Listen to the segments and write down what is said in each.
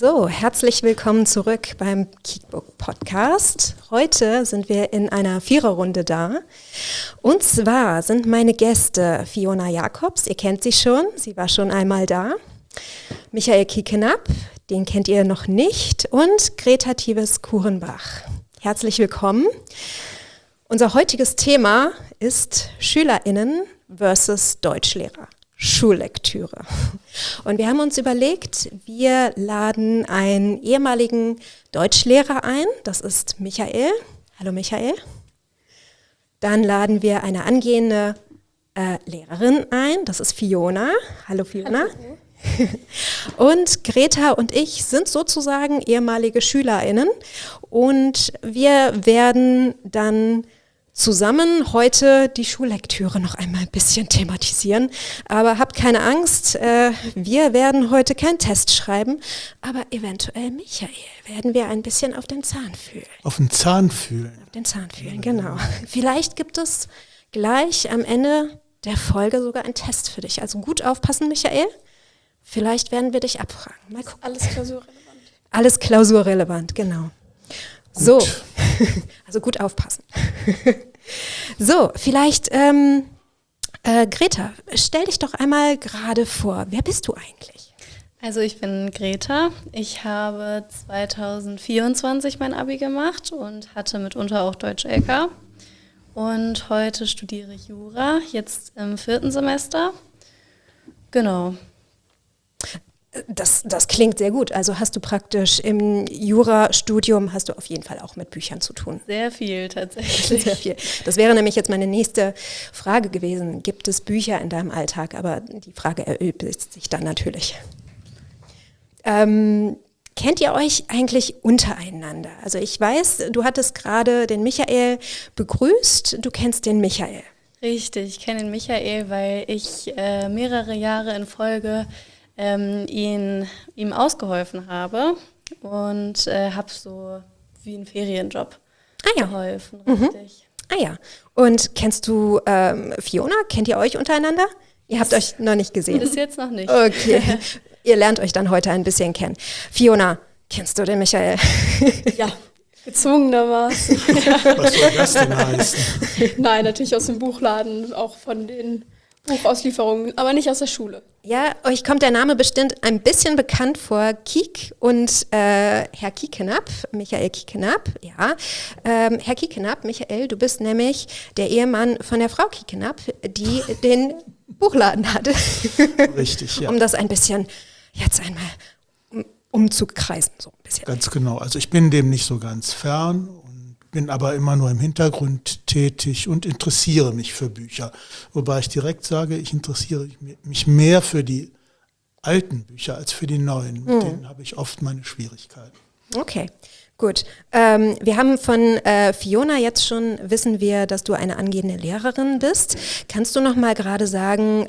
So, herzlich willkommen zurück beim Geekbook Podcast. Heute sind wir in einer Viererrunde da. Und zwar sind meine Gäste Fiona Jacobs, ihr kennt sie schon, sie war schon einmal da. Michael Kiekenapp, den kennt ihr noch nicht. Und Greta Thiewes-Kurenbach. Herzlich willkommen. Unser heutiges Thema ist SchülerInnen versus Deutschlehrer. Schullektüre. Und wir haben uns überlegt, wir laden einen ehemaligen Deutschlehrer ein, das ist Michael. Hallo Michael. Dann laden wir eine angehende Lehrerin ein, das ist Fiona. Hallo Fiona. Hallo. Und Greta und ich sind sozusagen ehemalige SchülerInnen und wir werden dann zusammen heute die Schullektüre noch einmal ein bisschen thematisieren. Aber habt keine Angst, wir werden heute keinen Test schreiben, aber eventuell Michael werden wir ein bisschen auf den Zahn fühlen. Auf den Zahn fühlen? Auf den Zahn fühlen, genau. Vielleicht gibt es gleich am Ende der Folge sogar einen Test für dich. Also gut aufpassen, Michael. Vielleicht werden wir dich abfragen. Mal gucken. Alles klausurrelevant. Alles klausurrelevant, genau. Gut. So, also gut aufpassen. So, vielleicht, Greta, stell dich doch einmal gerade vor. Wer bist du eigentlich? Also ich bin Greta. Ich habe 2024 mein Abi gemacht und hatte mitunter auch Deutsch-LK. Und heute studiere ich Jura, jetzt im 4. Semester. Genau. Das klingt sehr gut. Also hast du praktisch im Jurastudium hast du auf jeden Fall auch mit Büchern zu tun. Sehr viel tatsächlich. Sehr viel. Das wäre nämlich jetzt meine nächste Frage gewesen. Gibt es Bücher in deinem Alltag? Aber die Frage erübrigt sich dann natürlich. Kennt ihr euch eigentlich untereinander? Also ich weiß, du hattest gerade den Michael begrüßt. Du kennst den Michael. Richtig, ich kenne den Michael, weil ich mehrere Jahre in Folge ihm ausgeholfen habe und habe so wie einen Ferienjob geholfen, richtig. Ah ja, und kennst du Fiona? Kennt ihr euch untereinander? Ihr habt euch noch nicht gesehen? Bis jetzt noch nicht. Okay, ihr lernt euch dann heute ein bisschen kennen. Fiona, kennst du den Michael? Ja, gezwungenermaßen. Was soll das denn heißen? Nein, natürlich aus dem Buchladen, auch von den Buchauslieferungen, aber nicht aus der Schule. Ja, euch kommt der Name bestimmt ein bisschen bekannt vor, Kiek und Herr Kiekenapp, Michael Kiekenapp, ja. Herr Kiekenapp, Michael, du bist nämlich der Ehemann von der Frau Kiekenapp, die den Buchladen hatte. Richtig, ja. Um das ein bisschen jetzt einmal umzukreisen, so ein bisschen. Ganz genau, also ich bin dem nicht so ganz fern und bin aber immer nur im Hintergrund tätig und interessiere mich für Bücher. Wobei ich direkt sage, ich interessiere mich mehr für die alten Bücher als für die neuen. Mit denen habe ich oft meine Schwierigkeiten. Okay, gut. Wir haben von Fiona jetzt schon, wissen wir, dass du eine angehende Lehrerin bist. Kannst du noch mal gerade sagen,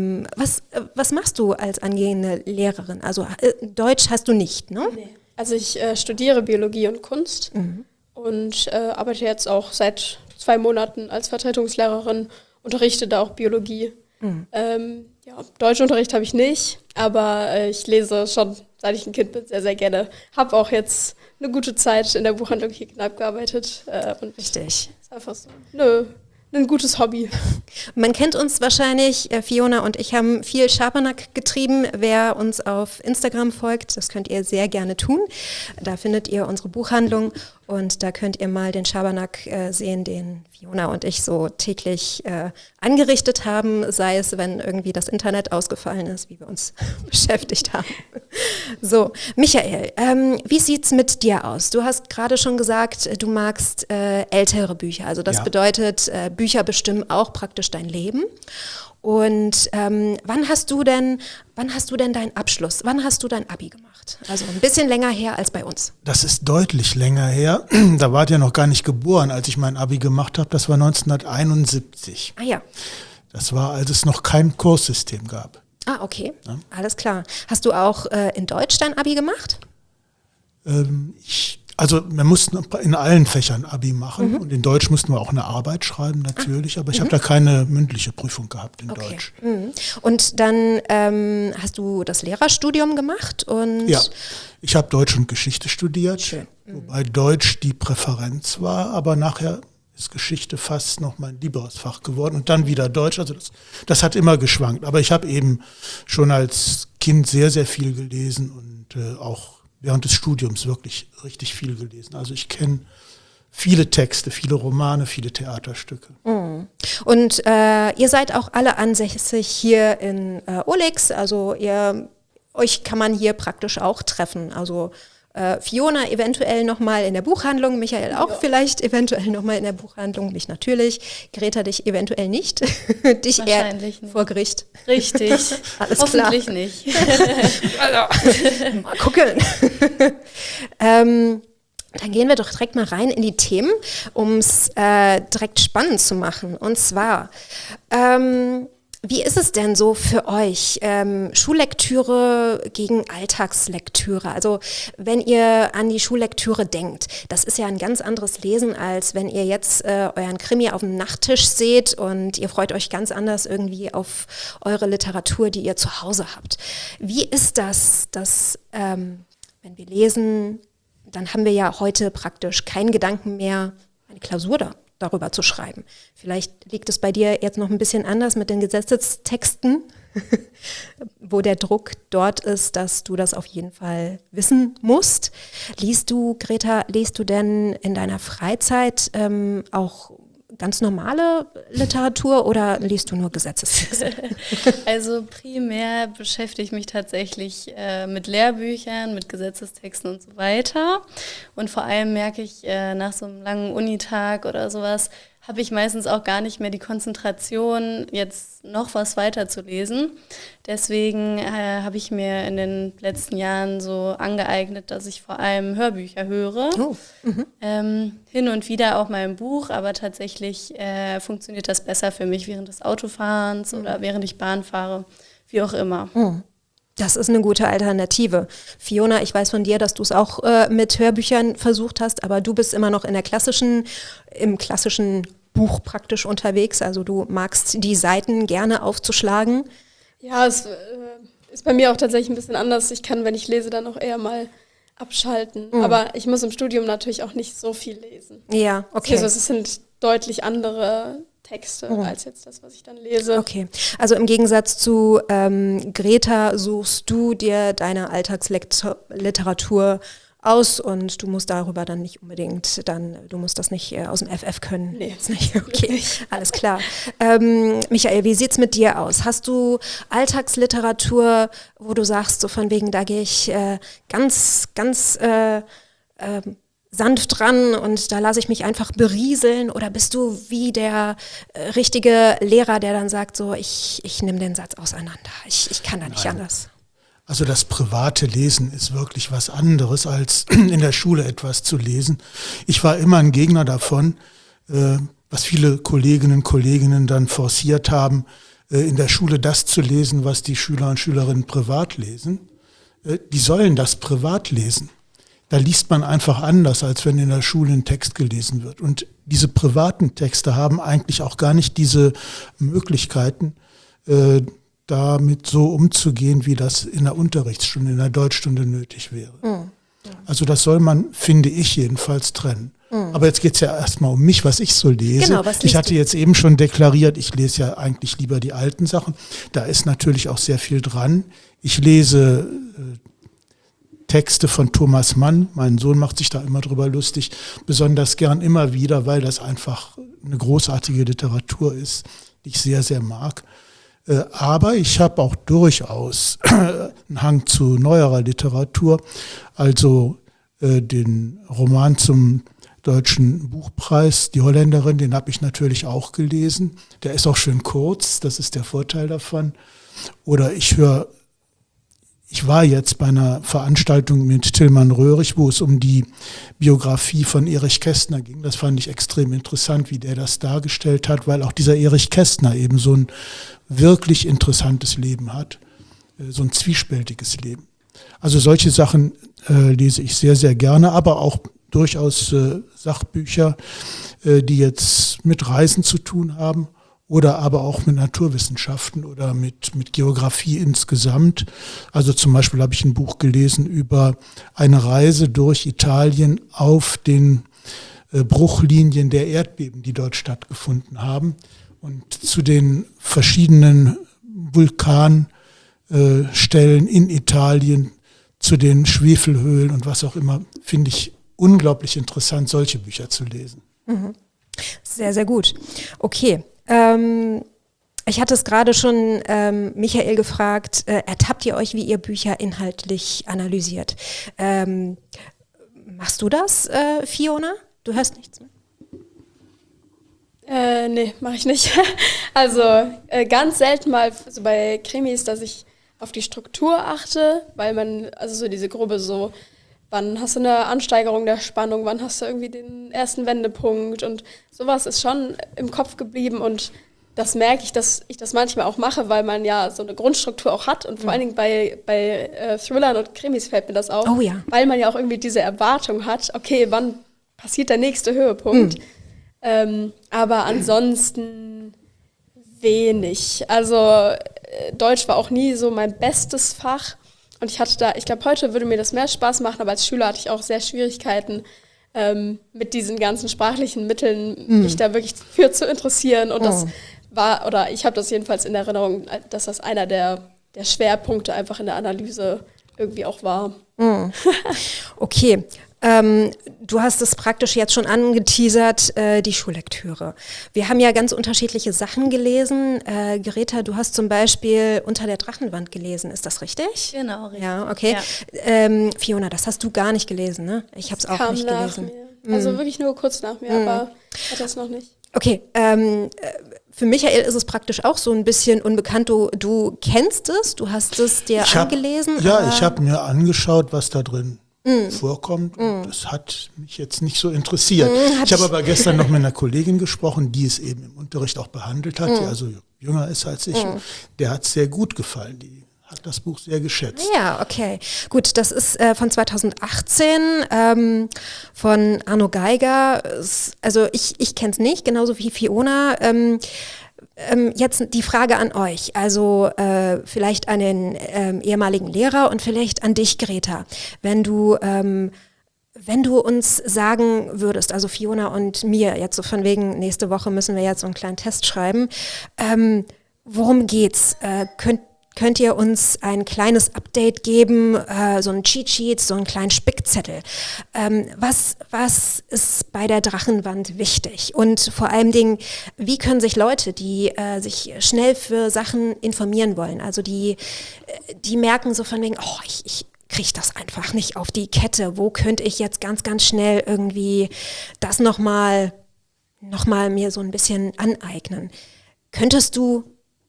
was machst du als angehende Lehrerin? Also Deutsch hast du nicht, ne? Nee. Also ich studiere Biologie und Kunst. Und arbeite jetzt auch seit 2 Monaten als Vertretungslehrerin, unterrichte da auch Biologie. Deutschunterricht habe ich nicht, aber ich lese schon, seit ich ein Kind bin, sehr, sehr gerne. Habe auch jetzt eine gute Zeit in der Buchhandlung Kiekenapp gearbeitet. Richtig. Ist einfach so ein gutes Hobby. Man kennt uns wahrscheinlich, Fiona und ich haben viel Schabernack getrieben. Wer uns auf Instagram folgt, das könnt ihr sehr gerne tun. Da findet ihr unsere Buchhandlung und da könnt ihr mal den Schabernack sehen, den Fiona und ich so täglich angerichtet haben, sei es, wenn irgendwie das Internet ausgefallen ist, wie wir uns beschäftigt haben. So, Michael, wie sieht's mit dir aus? Du hast gerade schon gesagt, du magst ältere Bücher, also das bedeutet, Bücher bestimmen auch praktisch dein Leben. Und wann hast du denn deinen Abschluss? Wann hast du dein Abi gemacht? Also ein bisschen länger her als bei uns. Das ist deutlich länger her. Da wart ihr noch gar nicht geboren, als ich mein Abi gemacht habe. Das war 1971. Ah ja. Das war, als es noch kein Kurssystem gab. Ah, okay. Ja. Alles klar. Hast du auch in Deutsch dein Abi gemacht? Also wir mussten in allen Fächern Abi machen und in Deutsch mussten wir auch eine Arbeit schreiben natürlich, aber ich habe da keine mündliche Prüfung gehabt in Deutsch. Und dann hast du das Lehrerstudium gemacht? Und ja, ich habe Deutsch und Geschichte studiert, Schön. Wobei Deutsch die Präferenz war, aber nachher ist Geschichte fast noch mein lieberes Fach geworden und dann wieder Deutsch. Also das hat immer geschwankt, aber ich habe eben schon als Kind sehr, sehr viel gelesen und auch während des Studiums wirklich richtig viel gelesen. Also ich kenne viele Texte, viele Romane, viele Theaterstücke. Und ihr seid auch alle ansässig hier in Ohligs, also euch kann man hier praktisch auch treffen. Also Fiona eventuell nochmal in der Buchhandlung, Michael auch vielleicht eventuell nochmal in der Buchhandlung, mich natürlich, Greta dich eventuell nicht, dich Wahrscheinlich eher nicht. vor Gericht. Richtig. Alles Hoffentlich klar. nicht. Also, mal gucken. Dann gehen wir doch direkt mal rein in die Themen, um es direkt spannend zu machen. Und zwar, wie ist es denn so für euch, Schullektüre gegen Alltagslektüre? Also wenn ihr an die Schullektüre denkt, das ist ja ein ganz anderes Lesen, als wenn ihr jetzt euren Krimi auf dem Nachttisch seht und ihr freut euch ganz anders irgendwie auf eure Literatur, die ihr zu Hause habt. Wie ist das, dass wenn wir lesen, dann haben wir ja heute praktisch keinen Gedanken mehr, eine Klausur darüber zu schreiben. Vielleicht liegt es bei dir jetzt noch ein bisschen anders mit den Gesetzestexten, wo der Druck dort ist, dass du das auf jeden Fall wissen musst. Greta, liest du denn in deiner Freizeit auch ganz normale Literatur oder liest du nur Gesetzestexte? Also primär beschäftige ich mich tatsächlich mit Lehrbüchern, mit Gesetzestexten und so weiter. Und vor allem merke ich, nach so einem langen Unitag oder sowas, habe ich meistens auch gar nicht mehr die Konzentration, jetzt noch was weiterzulesen. Deswegen habe ich mir in den letzten Jahren so angeeignet, dass ich vor allem Hörbücher höre. Oh. Hin und wieder auch mal ein Buch, aber tatsächlich funktioniert das besser für mich während des Autofahrens oder während ich Bahn fahre, wie auch immer. Das ist eine gute Alternative. Fiona, ich weiß von dir, dass du es auch mit Hörbüchern versucht hast, aber du bist immer noch im klassischen Buch praktisch unterwegs. Also du magst die Seiten gerne aufzuschlagen. Ja, es ist bei mir auch tatsächlich ein bisschen anders. Ich kann, wenn ich lese, dann auch eher mal abschalten. Aber ich muss im Studium natürlich auch nicht so viel lesen. Ja, okay. Also es sind deutlich andere Texte als jetzt das, was ich dann lese. Okay, also im Gegensatz zu Greta suchst du dir deine Alltagsliteratur aus und du musst darüber dann nicht unbedingt, du musst das nicht aus dem FF können. Nee. Ist nicht, okay, alles klar. Michael, wie sieht's mit dir aus? Hast du Alltagsliteratur, wo du sagst, so von wegen, da gehe ich ganz sanft dran und da lasse ich mich einfach berieseln, oder bist du wie der richtige Lehrer, der dann sagt, so ich nehme den Satz auseinander, ich kann da nicht anders? Also das private Lesen ist wirklich was anderes, als in der Schule etwas zu lesen. Ich war immer ein Gegner davon, was viele Kolleginnen und Kollegen dann forciert haben, in der Schule das zu lesen, was die Schüler und Schülerinnen privat lesen. Die sollen das privat lesen. Da liest man einfach anders, als wenn in der Schule ein Text gelesen wird. Und diese privaten Texte haben eigentlich auch gar nicht diese Möglichkeiten, damit so umzugehen, wie das in der Unterrichtsstunde, in der Deutschstunde nötig wäre. Also das soll man, finde ich jedenfalls, trennen. Aber jetzt geht es ja erstmal um mich, was ich so lese. Genau, was liest ich hatte du? jetzt eben schon deklariert, ich lese ja eigentlich lieber die alten Sachen. Da ist natürlich auch sehr viel dran. Ich lese Texte von Thomas Mann, mein Sohn macht sich da immer drüber lustig, besonders gern immer wieder, weil das einfach eine großartige Literatur ist, die ich sehr, sehr mag. Aber ich habe auch durchaus einen Hang zu neuerer Literatur, also den Roman zum Deutschen Buchpreis, Die Holländerin, den habe ich natürlich auch gelesen. Der ist auch schön kurz, das ist der Vorteil davon. Oder ich war jetzt bei einer Veranstaltung mit Tilman Röhrig, wo es um die Biografie von Erich Kästner ging. Das fand ich extrem interessant, wie der das dargestellt hat, weil auch dieser Erich Kästner eben so ein wirklich interessantes Leben hat, so ein zwiespältiges Leben. Also solche Sachen lese ich sehr, sehr gerne, aber auch durchaus Sachbücher, die jetzt mit Reisen zu tun haben oder aber auch mit Naturwissenschaften oder mit Geografie insgesamt. Also zum Beispiel habe ich ein Buch gelesen über eine Reise durch Italien auf den Bruchlinien der Erdbeben, die dort stattgefunden haben. Und zu den verschiedenen Vulkanstellen in Italien, zu den Schwefelhöhlen und was auch immer, finde ich unglaublich interessant, solche Bücher zu lesen. Mhm. Sehr, sehr gut. Okay. Ich hatte es gerade schon Michael gefragt, ertappt ihr euch, wie ihr Bücher inhaltlich analysiert? Machst du das, Fiona? Du hörst nichts mehr? Nee, mache ich nicht. Also ganz selten mal so bei Krimis, dass ich auf die Struktur achte, weil man, also so diese grobe so, wann hast du eine Ansteigerung der Spannung, wann hast du irgendwie den ersten Wendepunkt und sowas ist schon im Kopf geblieben und das merke ich, dass ich das manchmal auch mache, weil man ja so eine Grundstruktur auch hat und vor allen Dingen bei Thrillern und Krimis fällt mir das auf, weil man ja auch irgendwie diese Erwartung hat, okay, wann passiert der nächste Höhepunkt, aber ansonsten wenig. Also Deutsch war auch nie so mein bestes Fach. Und ich glaube, heute würde mir das mehr Spaß machen, aber als Schüler hatte ich auch sehr Schwierigkeiten, mit diesen ganzen sprachlichen Mitteln mich da wirklich für zu interessieren. Und das war, oder ich habe das jedenfalls in Erinnerung, dass das einer der Schwerpunkte einfach in der Analyse irgendwie auch war. Okay. Du hast es praktisch jetzt schon angeteasert, die Schullektüre. Wir haben ja ganz unterschiedliche Sachen gelesen. Greta, du hast zum Beispiel Unter der Drachenwand gelesen, ist das richtig? Genau, richtig. Ja, okay. Ja. Fiona, das hast du gar nicht gelesen, ne? Ich habe es auch nicht gelesen. Mir. Also wirklich nur kurz nach mir, aber hat das noch nicht. Okay, für Michael ist es praktisch auch so ein bisschen unbekannt. Du kennst es, du hast es dir angelesen. Ja, ich habe mir angeschaut, was da drin vorkommt. Und das hat mich jetzt nicht so interessiert. Ich habe aber gestern noch mit einer Kollegin gesprochen, die es eben im Unterricht auch behandelt hat, die also jünger ist als ich. Der hat es sehr gut gefallen. Die hat das Buch sehr geschätzt. Ja, okay. Gut, das ist von 2018 von Arno Geiger. Also ich kenne es nicht, genauso wie Fiona. Jetzt die Frage an euch, also vielleicht an den ehemaligen Lehrer und vielleicht an dich, Greta. Wenn du uns sagen würdest, also Fiona und mir, jetzt so von wegen, nächste Woche müssen wir jetzt so einen kleinen Test schreiben, worum geht's? Könnt ihr uns ein kleines Update geben, so ein Cheat-Sheet, so einen kleinen Spickzettel? Was ist bei der Drachenwand wichtig? Und vor allem Dingen, wie können sich Leute, die sich schnell für Sachen informieren wollen, also die merken so von wegen, oh, ich kriege das einfach nicht auf die Kette. Wo könnte ich jetzt ganz, ganz schnell irgendwie das noch mal mir so ein bisschen aneignen? Könntest du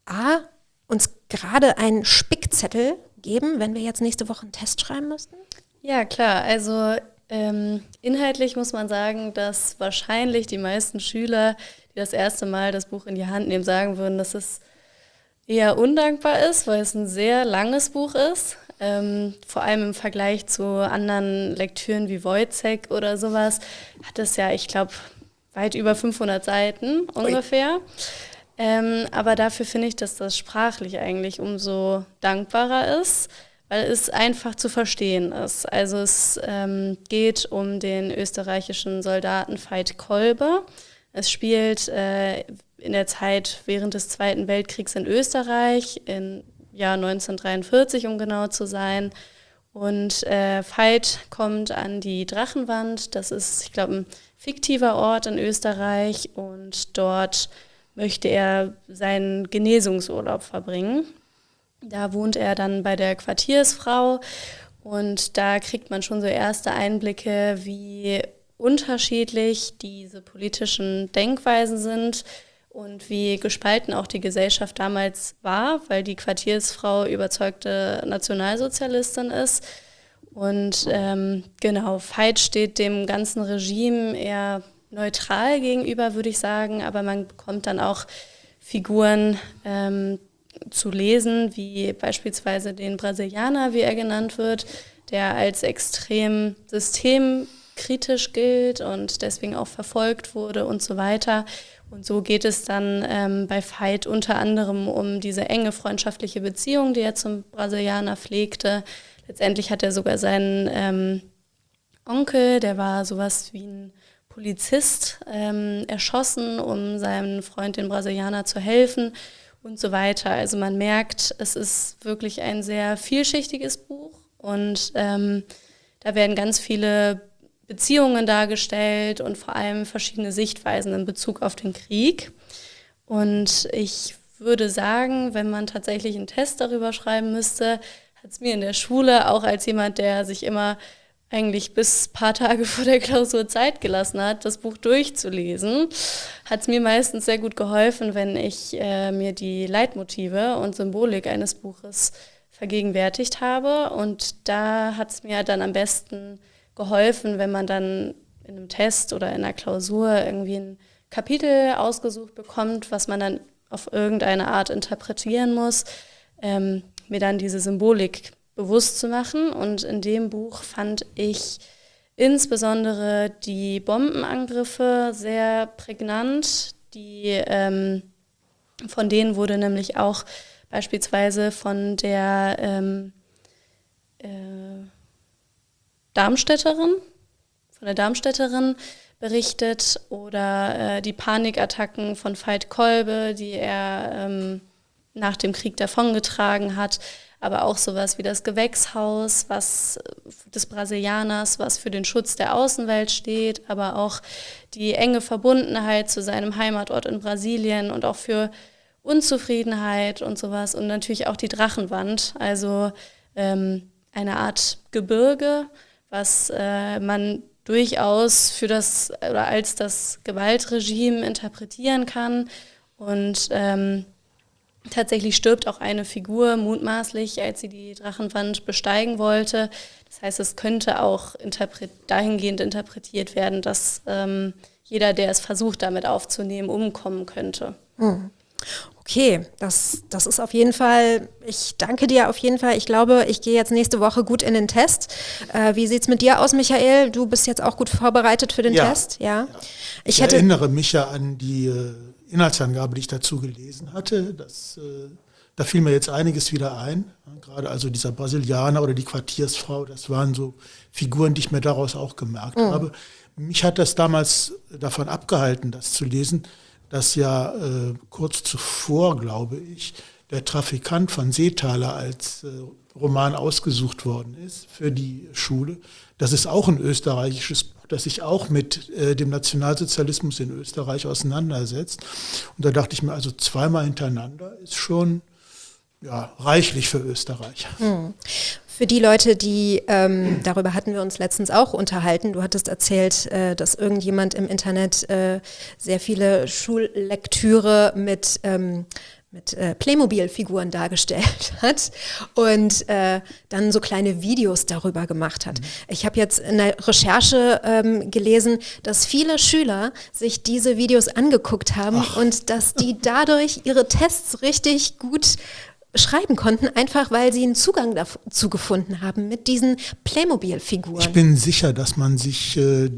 uns gerade einen Spickzettel geben, wenn wir jetzt nächste Woche einen Test schreiben müssten? Ja, klar. Also inhaltlich muss man sagen, dass wahrscheinlich die meisten Schüler, die das erste Mal das Buch in die Hand nehmen, sagen würden, dass es eher undankbar ist, weil es ein sehr langes Buch ist. Vor allem im Vergleich zu anderen Lektüren wie Wojciech oder sowas, hat es ja, ich glaube, weit über 500 Seiten ungefähr. Aber dafür finde ich, dass das sprachlich eigentlich umso dankbarer ist, weil es einfach zu verstehen ist. Also es geht um den österreichischen Soldaten Veit Kolbe. Es spielt in der Zeit während des Zweiten Weltkriegs in Österreich, im Jahr 1943, um genau zu sein. Und Veit kommt an die Drachenwand. Das ist, ich glaube, ein fiktiver Ort in Österreich und dort möchte er seinen Genesungsurlaub verbringen. Da wohnt er dann bei der Quartiersfrau und da kriegt man schon so erste Einblicke, wie unterschiedlich diese politischen Denkweisen sind und wie gespalten auch die Gesellschaft damals war, weil die Quartiersfrau überzeugte Nationalsozialistin ist. Und genau, Veit steht dem ganzen Regime eher neutral gegenüber, würde ich sagen, aber man bekommt dann auch Figuren zu lesen, wie beispielsweise den Brasilianer, wie er genannt wird, der als extrem kritisch gilt und deswegen auch verfolgt wurde und so weiter. Und so geht es dann bei Veit unter anderem um diese enge freundschaftliche Beziehung, die er zum Brasilianer pflegte. Letztendlich hat er sogar seinen Onkel, der war sowas wie ein Polizist, erschossen, um seinem Freund, den Brasilianer, zu helfen und so weiter. Also man merkt, es ist wirklich ein sehr vielschichtiges Buch und da werden ganz viele Beziehungen dargestellt und vor allem verschiedene Sichtweisen in Bezug auf den Krieg. Und ich würde sagen, wenn man tatsächlich einen Test darüber schreiben müsste, hat es mir in der Schule, auch als jemand, der sich immer eigentlich bis ein paar Tage vor der Klausur Zeit gelassen hat, das Buch durchzulesen, hat es mir meistens sehr gut geholfen, wenn ich mir die Leitmotive und Symbolik eines Buches vergegenwärtigt habe. Und da hat es mir dann am besten geholfen, wenn man dann in einem Test oder in einer Klausur irgendwie ein Kapitel ausgesucht bekommt, was man dann auf irgendeine Art interpretieren muss, mir dann diese Symbolik bewusst zu machen. Und in dem Buch fand ich insbesondere die Bombenangriffe sehr prägnant. Von denen wurde nämlich auch beispielsweise von der Darmstädterin berichtet oder die Panikattacken von Veit Kolbe, die er nach dem Krieg davongetragen hat, aber auch sowas wie das Gewächshaus, was des Brasilianers, was für den Schutz der Außenwelt steht, aber auch die enge Verbundenheit zu seinem Heimatort in Brasilien und auch für Unzufriedenheit und sowas und natürlich auch die Drachenwand, also eine Art Gebirge, was man durchaus für das oder als das Gewaltregime interpretieren kann. Und tatsächlich stirbt auch eine Figur mutmaßlich, als sie die Drachenwand besteigen wollte. Das heißt, es könnte auch dahingehend interpretiert werden, dass jeder, der es versucht, damit aufzunehmen, umkommen könnte. Okay, das ist auf jeden Fall, ich danke dir auf jeden Fall. Ich glaube, ich gehe jetzt nächste Woche gut in den Test. Wie sieht es mit dir aus, Michael? Du bist jetzt auch gut vorbereitet für den Test? Ja. Ich erinnere mich ja an die Inhaltsangabe, die ich dazu gelesen hatte. Da fiel mir jetzt einiges wieder ein. Gerade also dieser Brasilianer oder die Quartiersfrau, das waren so Figuren, die ich mir daraus auch gemerkt habe. Mich hat das damals davon abgehalten, das zu lesen, dass ja kurz zuvor, glaube ich, der Trafikant von Seethaler als Roman ausgesucht worden ist für die Schule. Das ist auch ein österreichisches Buch, das sich auch mit dem Nationalsozialismus in Österreich auseinandersetzt. Und da dachte ich mir, also zweimal hintereinander ist schon reichlich für Österreich. Für die Leute, die, darüber hatten wir uns letztens auch unterhalten, du hattest erzählt, dass irgendjemand im Internet sehr viele Schullektüre mit Playmobil-Figuren dargestellt hat und dann so kleine Videos darüber gemacht hat. Ich habe jetzt in der Recherche gelesen, dass viele Schüler sich diese Videos angeguckt haben und dass die dadurch ihre Tests richtig gut schreiben konnten, einfach weil sie einen Zugang dazu gefunden haben mit diesen Playmobil-Figuren. Ich bin sicher, dass man sich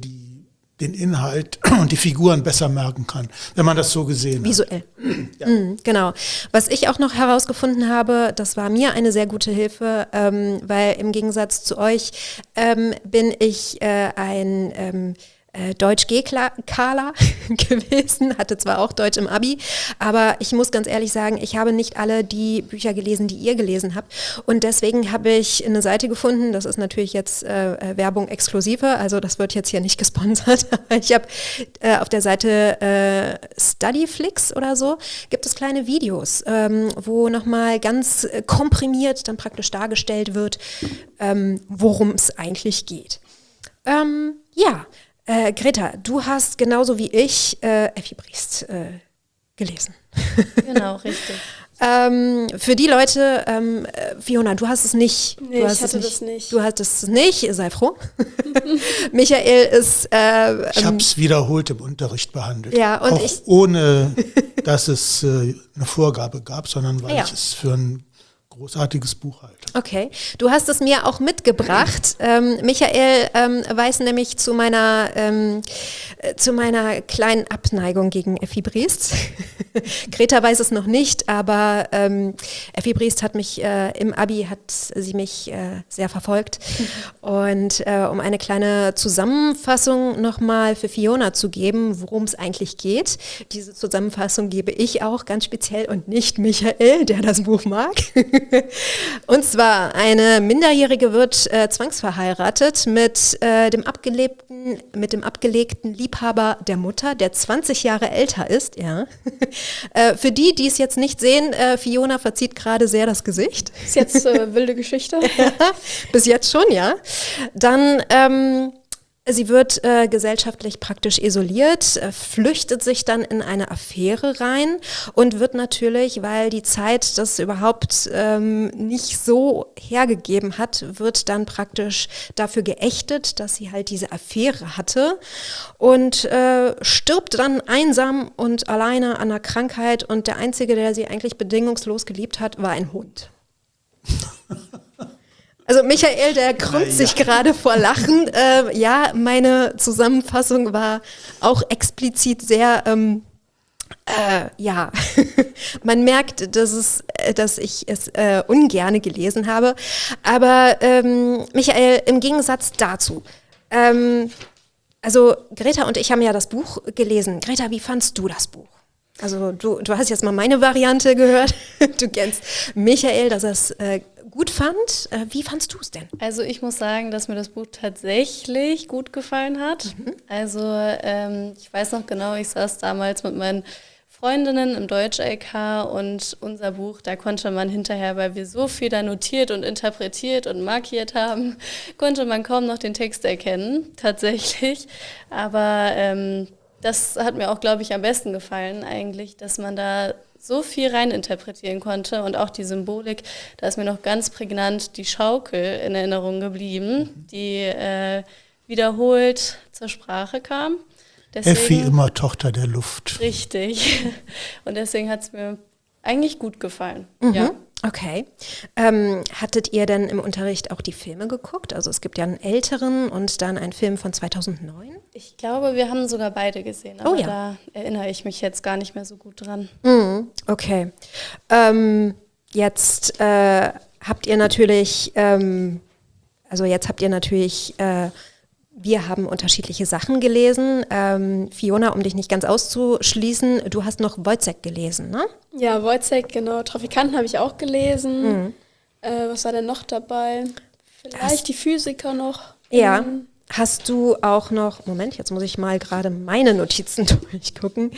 den Inhalt und die Figuren besser merken kann, wenn man das so gesehen visuell. hat. Ja. Genau. Was ich auch noch herausgefunden habe, das war mir eine sehr gute Hilfe, weil im Gegensatz zu euch bin ich ein Deutsch-G-Kala gewesen, hatte zwar auch Deutsch im Abi, aber ich muss ganz ehrlich sagen, ich habe nicht alle die Bücher gelesen, die ihr gelesen habt und deswegen habe ich eine Seite gefunden, das ist natürlich jetzt Werbung exklusive, also das wird jetzt hier nicht gesponsert, aber ich habe auf der Seite Studyflix oder so, gibt es kleine Videos, wo nochmal ganz komprimiert dann praktisch dargestellt wird, worum es eigentlich geht. Greta, du hast genauso wie ich Effi Briest gelesen. Genau, richtig. Für die Leute, Fiona, du hast es nicht. Nee, ich hatte das nicht. Du hattest es nicht, sei froh. Michael ist... ich habe es wiederholt im Unterricht behandelt. Ja, und ohne, dass es eine Vorgabe gab, sondern weil ich es für einen großartiges Buch halte. Okay, du hast es mir auch mitgebracht. Michael weiß nämlich zu meiner kleinen Abneigung Effi Briest. Greta weiß es noch nicht, aber Effi Briest hat mich im Abi, hat sie mich sehr verfolgt. Und um eine kleine Zusammenfassung nochmal für Fiona zu geben, worum es eigentlich geht. Diese Zusammenfassung gebe ich auch ganz speziell und nicht Michael, der das Buch mag. Und zwar, eine Minderjährige wird zwangsverheiratet mit dem abgelegten Liebhaber der Mutter, der 20 Jahre älter ist. Ja. Für die es jetzt nicht sehen, Fiona verzieht gerade sehr das Gesicht. Ist jetzt wilde Geschichte. Bis jetzt schon, ja. Dann sie wird gesellschaftlich praktisch isoliert, flüchtet sich dann in eine Affäre rein und wird natürlich, weil die Zeit das überhaupt nicht so hergegeben hat, wird dann praktisch dafür geächtet, dass sie halt diese Affäre hatte und stirbt dann einsam und alleine an einer Krankheit und der Einzige, der sie eigentlich bedingungslos geliebt hat, war ein Hund. Also Michael, der krümmt sich gerade vor Lachen. Ja, meine Zusammenfassung war auch explizit sehr, ja, man merkt, dass ich es ungerne gelesen habe. Aber Michael, im Gegensatz dazu, also Greta und ich haben ja das Buch gelesen. Greta, wie fandst du das Buch? Also du hast jetzt mal meine Variante gehört. Du kennst Michael, dass er es gut fand. Wie fandst du es denn? Also ich muss sagen, dass mir das Buch tatsächlich gut gefallen hat. Also ich weiß noch genau, ich saß damals mit meinen Freundinnen im Deutsch-LK und unser Buch, da konnte man hinterher, weil wir so viel da notiert und interpretiert und markiert haben, konnte man kaum noch den Text erkennen, tatsächlich. Aber das hat mir auch, glaube ich, am besten gefallen eigentlich, dass man da so viel reininterpretieren konnte und auch die Symbolik, da ist mir noch ganz prägnant die Schaukel in Erinnerung geblieben, die wiederholt zur Sprache kam. Deswegen, Effi immer Tochter der Luft. Richtig. Und deswegen hat es mir eigentlich gut gefallen. Ja. Okay. Hattet ihr denn im Unterricht auch die Filme geguckt? Also es gibt ja einen älteren und dann einen Film von 2009. Ich glaube, wir haben sogar beide gesehen, aber da erinnere ich mich jetzt gar nicht mehr so gut dran. Okay. Jetzt habt ihr natürlich, wir haben unterschiedliche Sachen gelesen. Fiona, um dich nicht ganz auszuschließen, du hast noch Wojciech gelesen, ne? Ja, Wojciech, genau. Trafikanten habe ich auch gelesen. Was war denn noch dabei? Vielleicht die Physiker noch. Ja. Hast du auch noch, Moment, jetzt muss ich mal gerade meine Notizen durchgucken.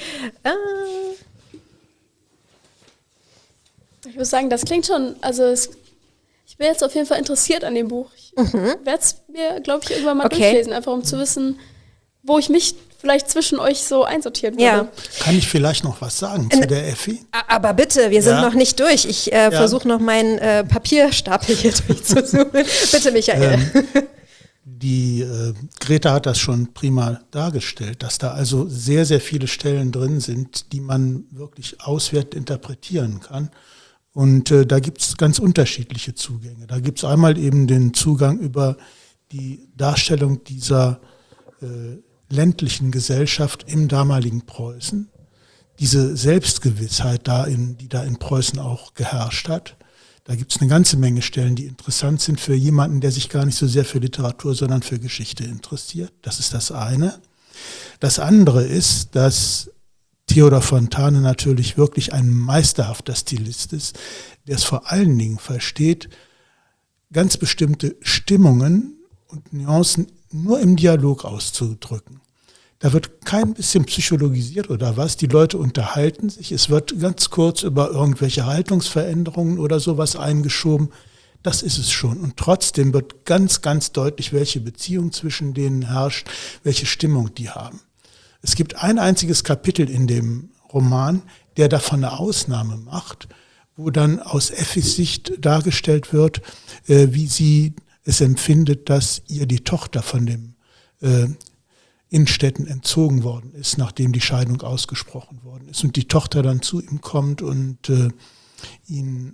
Ich muss sagen, das klingt schon, ich bin jetzt auf jeden Fall interessiert an dem Buch. Ich werde es mir, glaube ich, irgendwann mal durchlesen, einfach um zu wissen, wo ich mich vielleicht zwischen euch so einsortieren würde. Ja. Kann ich vielleicht noch was sagen zu der Effi? Aber bitte, wir sind noch nicht durch. Ich versuche noch meinen Papierstapel hier durchzusuchen. Bitte, Michael. Die Greta hat das schon prima dargestellt, dass da also sehr, sehr viele Stellen drin sind, die man wirklich auswertend interpretieren kann. Und da gibt es ganz unterschiedliche Zugänge. Da gibt es einmal eben den Zugang über die Darstellung dieser ländlichen Gesellschaft im damaligen Preußen, diese Selbstgewissheit, die da in Preußen auch geherrscht hat. Da gibt es eine ganze Menge Stellen, die interessant sind für jemanden, der sich gar nicht so sehr für Literatur, sondern für Geschichte interessiert. Das ist das eine. Das andere ist, dass Theodor Fontane natürlich wirklich ein meisterhafter Stilist ist, der es vor allen Dingen versteht, ganz bestimmte Stimmungen und Nuancen nur im Dialog auszudrücken. Da wird kein bisschen psychologisiert oder was. Die Leute unterhalten sich. Es wird ganz kurz über irgendwelche Haltungsveränderungen oder sowas eingeschoben. Das ist es schon. Und trotzdem wird ganz, ganz deutlich, welche Beziehung zwischen denen herrscht, welche Stimmung die haben. Es gibt ein einziges Kapitel in dem Roman, der davon eine Ausnahme macht, wo dann aus Effis Sicht dargestellt wird, wie sie es empfindet, dass ihr die Tochter von dem Innstetten entzogen worden ist, nachdem die Scheidung ausgesprochen worden ist. Und die Tochter dann zu ihm kommt und ihn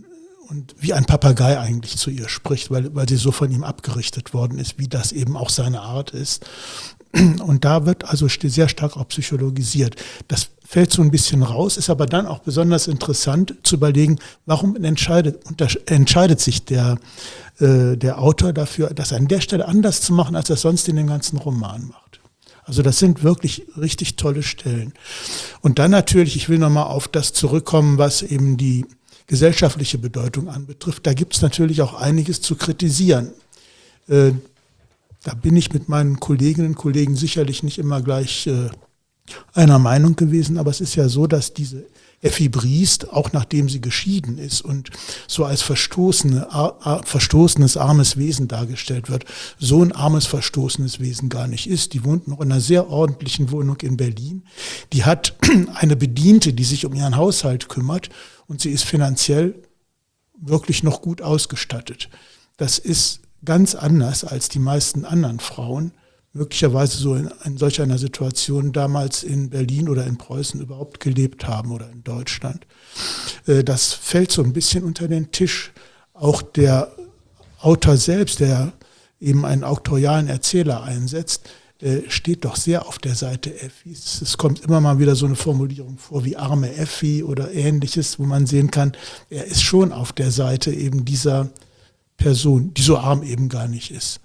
und wie ein Papagei eigentlich zu ihr spricht, weil sie so von ihm abgerichtet worden ist, wie das eben auch seine Art ist. Und da wird also sehr stark auch psychologisiert. Das fällt so ein bisschen raus, ist aber dann auch besonders interessant zu überlegen, warum entscheidet sich der Autor dafür, das an der Stelle anders zu machen, als er sonst in dem ganzen Roman macht. Also das sind wirklich richtig tolle Stellen. Und dann natürlich, ich will nochmal auf das zurückkommen, was eben die gesellschaftliche Bedeutung anbetrifft. Da gibt es natürlich auch einiges zu kritisieren. Da bin ich mit meinen Kolleginnen und Kollegen sicherlich nicht immer gleich einer Meinung gewesen, aber es ist ja so, dass diese Effi Briest, auch nachdem sie geschieden ist und so als verstoßenes, armes Wesen dargestellt wird, so ein armes, verstoßenes Wesen gar nicht ist. Die wohnt noch in einer sehr ordentlichen Wohnung in Berlin. Die hat eine Bediente, die sich um ihren Haushalt kümmert, und sie ist finanziell wirklich noch gut ausgestattet. Das ist ganz anders als die meisten anderen Frauen, möglicherweise so in solch einer Situation damals in Berlin oder in Preußen überhaupt gelebt haben oder in Deutschland. Das fällt so ein bisschen unter den Tisch. Auch der Autor selbst, der eben einen auktorialen Erzähler einsetzt, steht doch sehr auf der Seite Effis. Es kommt immer mal wieder so eine Formulierung vor wie arme Effi oder ähnliches, wo man sehen kann, er ist schon auf der Seite eben dieser Person, die so arm eben gar nicht ist.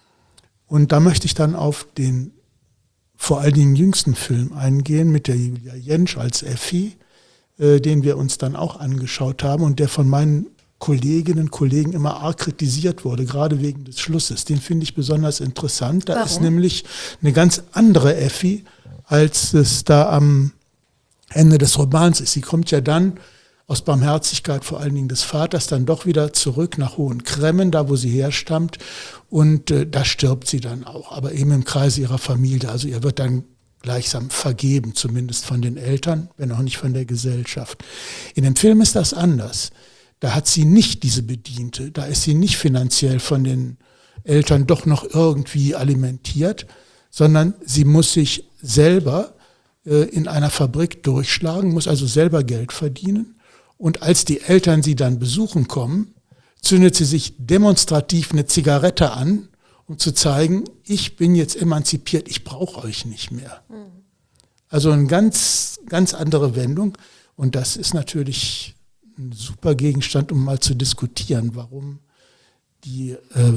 Und da möchte ich dann auf den vor allen Dingen jüngsten Film eingehen mit der Julia Jentsch als Effi, den wir uns dann auch angeschaut haben und der von meinen Kolleginnen und Kollegen immer arg kritisiert wurde, gerade wegen des Schlusses. Den finde ich besonders interessant. Da ist nämlich eine ganz andere Effi, als es da am Ende des Romans ist. Sie kommt ja dann aus Barmherzigkeit vor allen Dingen des Vaters dann doch wieder zurück nach Hohenkremmen, da wo sie herstammt, und da stirbt sie dann auch, aber eben im Kreise ihrer Familie. Also ihr wird dann gleichsam vergeben, zumindest von den Eltern, wenn auch nicht von der Gesellschaft. In dem Film ist das anders. Da hat sie nicht diese Bediente, da ist sie nicht finanziell von den Eltern doch noch irgendwie alimentiert, sondern sie muss sich selber in einer Fabrik durchschlagen, muss also selber Geld verdienen. Und als die Eltern sie dann besuchen kommen, zündet sie sich demonstrativ eine Zigarette an, um zu zeigen, ich bin jetzt emanzipiert, ich brauche euch nicht mehr. Also eine ganz, ganz andere Wendung. Und das ist natürlich ein super Gegenstand, um mal zu diskutieren, warum die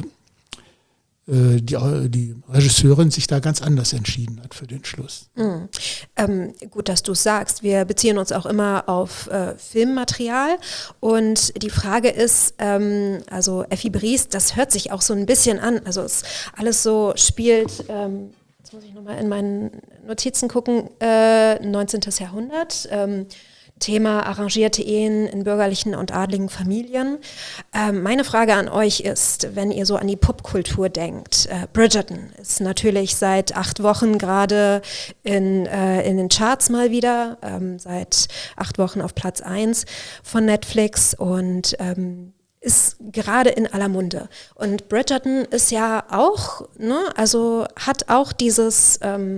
Regisseurin sich da ganz anders entschieden hat für den Schluss. Gut, dass du es sagst. Wir beziehen uns auch immer auf Filmmaterial, und die Frage ist, also Effi Briest, das hört sich auch so ein bisschen an, also es alles so spielt, jetzt muss ich nochmal in meinen Notizen gucken, 19. Jahrhundert, Thema arrangierte Ehen in bürgerlichen und adligen Familien. Meine Frage an euch ist, wenn ihr so an die Popkultur denkt, Bridgerton ist natürlich seit 8 Wochen gerade in den Charts mal wieder, seit 8 Wochen auf Platz 1 von Netflix und ist gerade in aller Munde. Und Bridgerton ist ja auch, ne, also hat auch dieses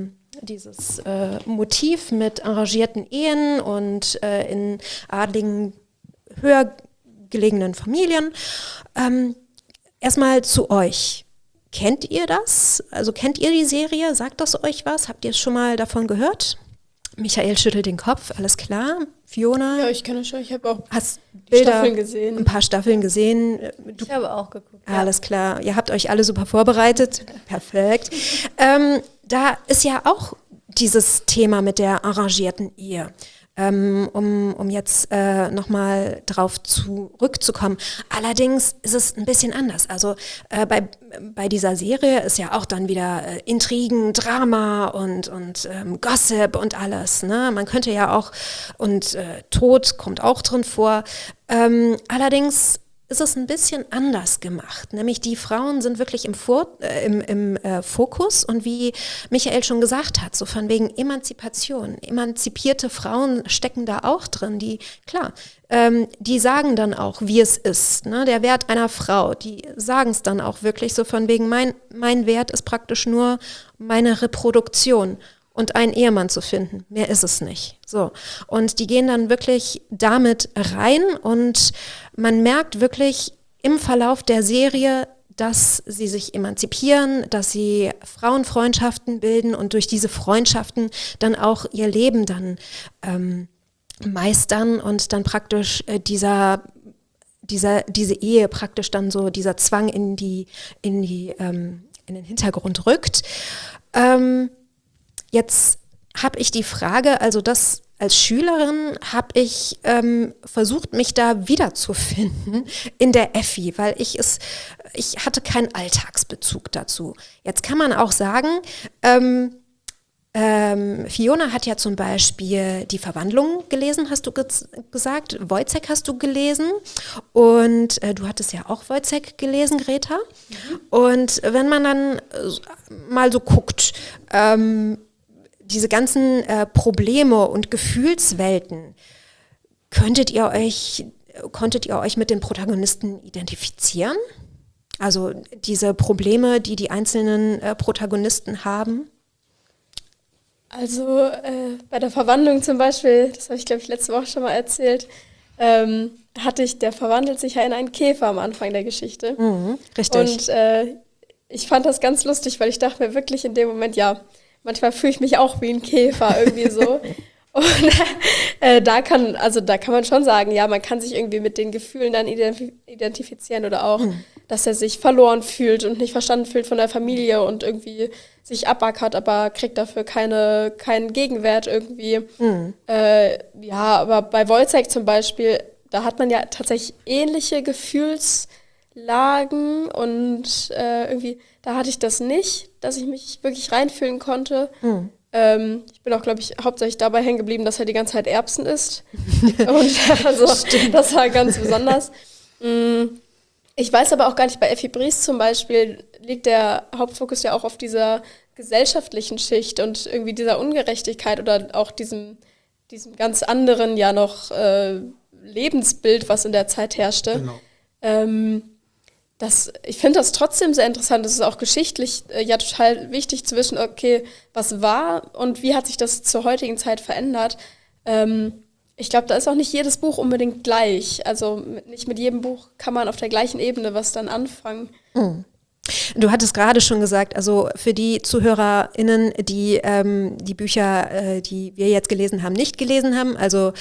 Motiv mit arrangierten Ehen und in adligen, höher gelegenen Familien. Erstmal zu euch. Kennt ihr das? Also kennt ihr die Serie? Sagt das euch was? Habt ihr es schon mal davon gehört? Michael schüttelt den Kopf, alles klar. Fiona? Ja, ich kenne es schon. Ich habe auch Staffeln gesehen. Ein paar Staffeln gesehen. Ich habe auch geguckt. Alles klar. Ihr habt euch alle super vorbereitet. Perfekt. Da ist ja auch dieses Thema mit der arrangierten Ehe. Um jetzt nochmal drauf zurückzukommen. Allerdings ist es ein bisschen anders. Also bei dieser Serie ist ja auch dann wieder Intrigen, Drama und Gossip und alles. Ne? Man könnte ja auch, und Tod kommt auch drin vor. Allerdings ist es ein bisschen anders gemacht. Nämlich die Frauen sind wirklich im Fokus, und wie Michael schon gesagt hat, so von wegen Emanzipation. Emanzipierte Frauen stecken da auch drin, die, klar, die sagen dann auch, wie es ist. Ne? Der Wert einer Frau, die sagen es dann auch wirklich so von wegen, mein Wert ist praktisch nur meine Reproduktion. und einen Ehemann zu finden. Mehr ist es nicht. So. Und die gehen dann wirklich damit rein und man merkt wirklich im Verlauf der Serie, dass sie sich emanzipieren, dass sie Frauenfreundschaften bilden und durch diese Freundschaften dann auch ihr Leben dann meistern und dann praktisch diese Ehe praktisch dann so, dieser Zwang in den Hintergrund rückt. Jetzt habe ich die Frage, also das als Schülerin habe ich versucht, mich da wiederzufinden in der Effi, weil ich hatte keinen Alltagsbezug dazu. Jetzt kann man auch sagen, Fiona hat ja zum Beispiel die Verwandlung gelesen, hast du gesagt. Wojciech hast du gelesen und du hattest ja auch Wojciech gelesen, Greta. Und wenn man dann mal so guckt, diese ganzen Probleme und Gefühlswelten, konntet ihr euch mit den Protagonisten identifizieren? Also diese Probleme, die einzelnen Protagonisten haben? Also bei der Verwandlung zum Beispiel, das habe ich glaube ich letzte Woche schon mal erzählt, der verwandelt sich ja in einen Käfer am Anfang der Geschichte. Richtig. Und ich fand das ganz lustig, weil ich dachte mir wirklich in dem Moment, ja, manchmal fühle ich mich auch wie ein Käfer irgendwie so. Und da kann man schon sagen, ja, man kann sich irgendwie mit den Gefühlen dann identifizieren oder auch, dass er sich verloren fühlt und nicht verstanden fühlt von der Familie und irgendwie sich abackert, aber kriegt dafür keinen Gegenwert irgendwie. Ja, aber bei Wojciech zum Beispiel, da hat man ja tatsächlich ähnliche Gefühlslagen und irgendwie, da hatte ich das nicht, dass ich mich wirklich reinfühlen konnte. Ich bin auch, glaube ich, hauptsächlich dabei hängen geblieben, dass er die ganze Zeit Erbsen isst. Und also, das war ganz besonders. Ich weiß aber auch gar nicht, bei Effi Briest zum Beispiel liegt der Hauptfokus ja auch auf dieser gesellschaftlichen Schicht und irgendwie dieser Ungerechtigkeit oder auch diesem ganz anderen ja noch Lebensbild, was in der Zeit herrschte. Genau. Ich finde das trotzdem sehr interessant. Es ist auch geschichtlich ja total wichtig zu wissen, okay, was war und wie hat sich das zur heutigen Zeit verändert. Ich glaube, da ist auch nicht jedes Buch unbedingt gleich. Also nicht mit jedem Buch kann man auf der gleichen Ebene was dann anfangen. Du hattest gerade schon gesagt, also für die ZuhörerInnen, die die Bücher, die wir jetzt gelesen haben, nicht gelesen haben, also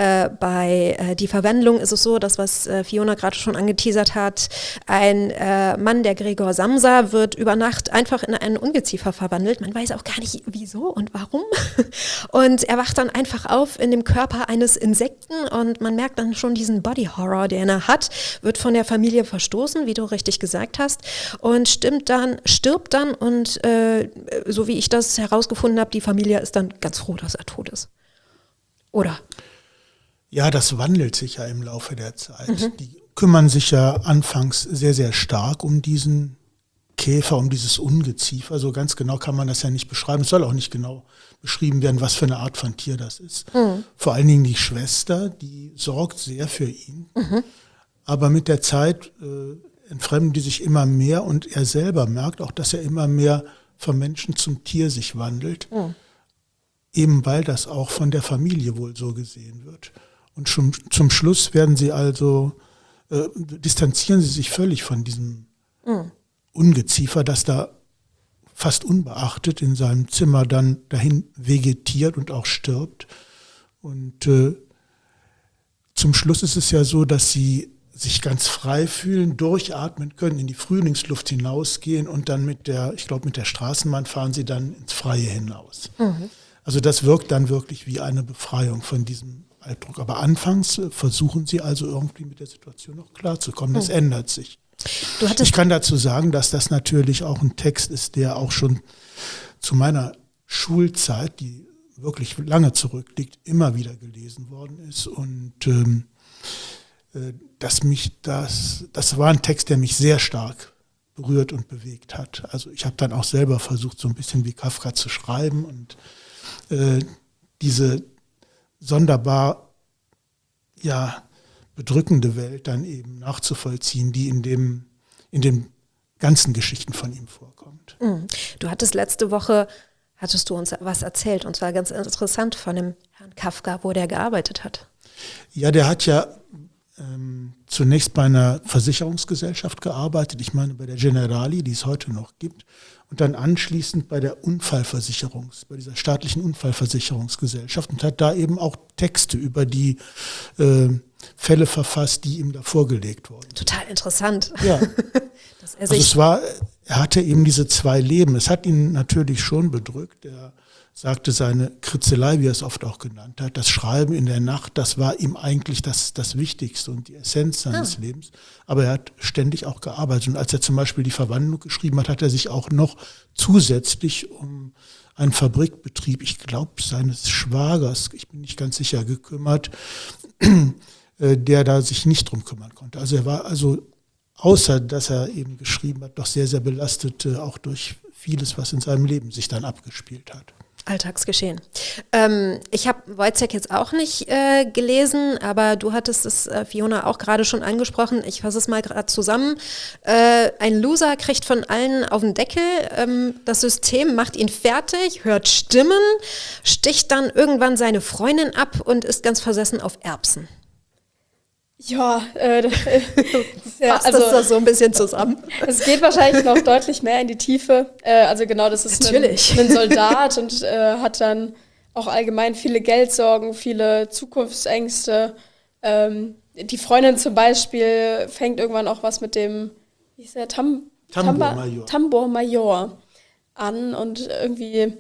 bei Die Verwandlung ist es so, dass was Fiona gerade schon angeteasert hat, ein Mann, der Gregor Samsa, wird über Nacht einfach in einen Ungeziefer verwandelt. Man weiß auch gar nicht, wieso und warum. Und er wacht dann einfach auf in dem Körper eines Insekten und man merkt dann schon diesen Body Horror, den er hat, wird von der Familie verstoßen, wie du richtig gesagt hast. Und stirbt dann und so wie ich das herausgefunden habe, die Familie ist dann ganz froh, dass er tot ist. Oder? Ja, das wandelt sich ja im Laufe der Zeit. Die kümmern sich ja anfangs sehr, sehr stark um diesen Käfer, um dieses Ungeziefer. So ganz genau kann man das ja nicht beschreiben. Es soll auch nicht genau beschrieben werden, was für eine Art von Tier das ist. Vor allen Dingen die Schwester, die sorgt sehr für ihn. Aber mit der Zeit entfremden die sich immer mehr und er selber merkt auch, dass er immer mehr vom Menschen zum Tier sich wandelt. Eben weil das auch von der Familie wohl so gesehen wird. Und zum Schluss werden sie also, distanzieren sie sich völlig von diesem Ungeziefer, das da fast unbeachtet in seinem Zimmer dann dahin vegetiert und auch stirbt. Und zum Schluss ist es ja so, dass sie sich ganz frei fühlen, durchatmen können, in die Frühlingsluft hinausgehen und dann mit der Straßenbahn fahren sie dann ins Freie hinaus. Also das wirkt dann wirklich wie eine Befreiung von diesem Albdruck. Aber anfangs versuchen sie also irgendwie mit der Situation noch klarzukommen. Das ändert sich. Ich kann dazu sagen, dass das natürlich auch ein Text ist, der auch schon zu meiner Schulzeit, die wirklich lange zurückliegt, immer wieder gelesen worden ist. Und das war ein Text, der mich sehr stark berührt und bewegt hat. Also ich habe dann auch selber versucht, so ein bisschen wie Kafka zu schreiben und diese sonderbar bedrückende Welt dann eben nachzuvollziehen, die in den ganzen Geschichten von ihm vorkommt. Du hattest letzte Woche hattest du uns was erzählt, und zwar ganz interessant von dem Herrn Kafka, wo der gearbeitet hat. Ja, der hat ja zunächst bei einer Versicherungsgesellschaft gearbeitet, ich meine bei der Generali, die es heute noch gibt, und dann anschließend bei der bei dieser staatlichen Unfallversicherungsgesellschaft und hat da eben auch Texte über die Fälle verfasst, die ihm da vorgelegt wurden. Total interessant. Ja. Dass Er hatte eben diese zwei Leben. Es hat ihn natürlich schon bedrückt. Er sagte, seine Kritzelei, wie er es oft auch genannt hat, das Schreiben in der Nacht, das war ihm eigentlich das Wichtigste und die Essenz seines Lebens. Aber er hat ständig auch gearbeitet. Und als er zum Beispiel die Verwandlung geschrieben hat, hat er sich auch noch zusätzlich um einen Fabrikbetrieb, ich glaube seines Schwagers, ich bin nicht ganz sicher, gekümmert, der da sich nicht drum kümmern konnte. Also er war außer dass er eben geschrieben hat, doch sehr, sehr belastet, auch durch vieles, was in seinem Leben sich dann abgespielt hat. Alltagsgeschehen. Ich habe Wojciech jetzt auch nicht gelesen, aber du hattest es, Fiona, auch gerade schon angesprochen. Ich fasse es mal gerade zusammen. Ein Loser kriegt von allen auf den Deckel. Das System macht ihn fertig, hört Stimmen, sticht dann irgendwann seine Freundin ab und ist ganz versessen auf Erbsen. Ja, Fasst das da so ein bisschen zusammen? Es geht wahrscheinlich noch deutlich mehr in die Tiefe. Also genau, das ist ein Soldat und hat dann auch allgemein viele Geldsorgen, viele Zukunftsängste. Die Freundin zum Beispiel fängt irgendwann auch was mit dem, wie hieß der, Tambour Major an und irgendwie,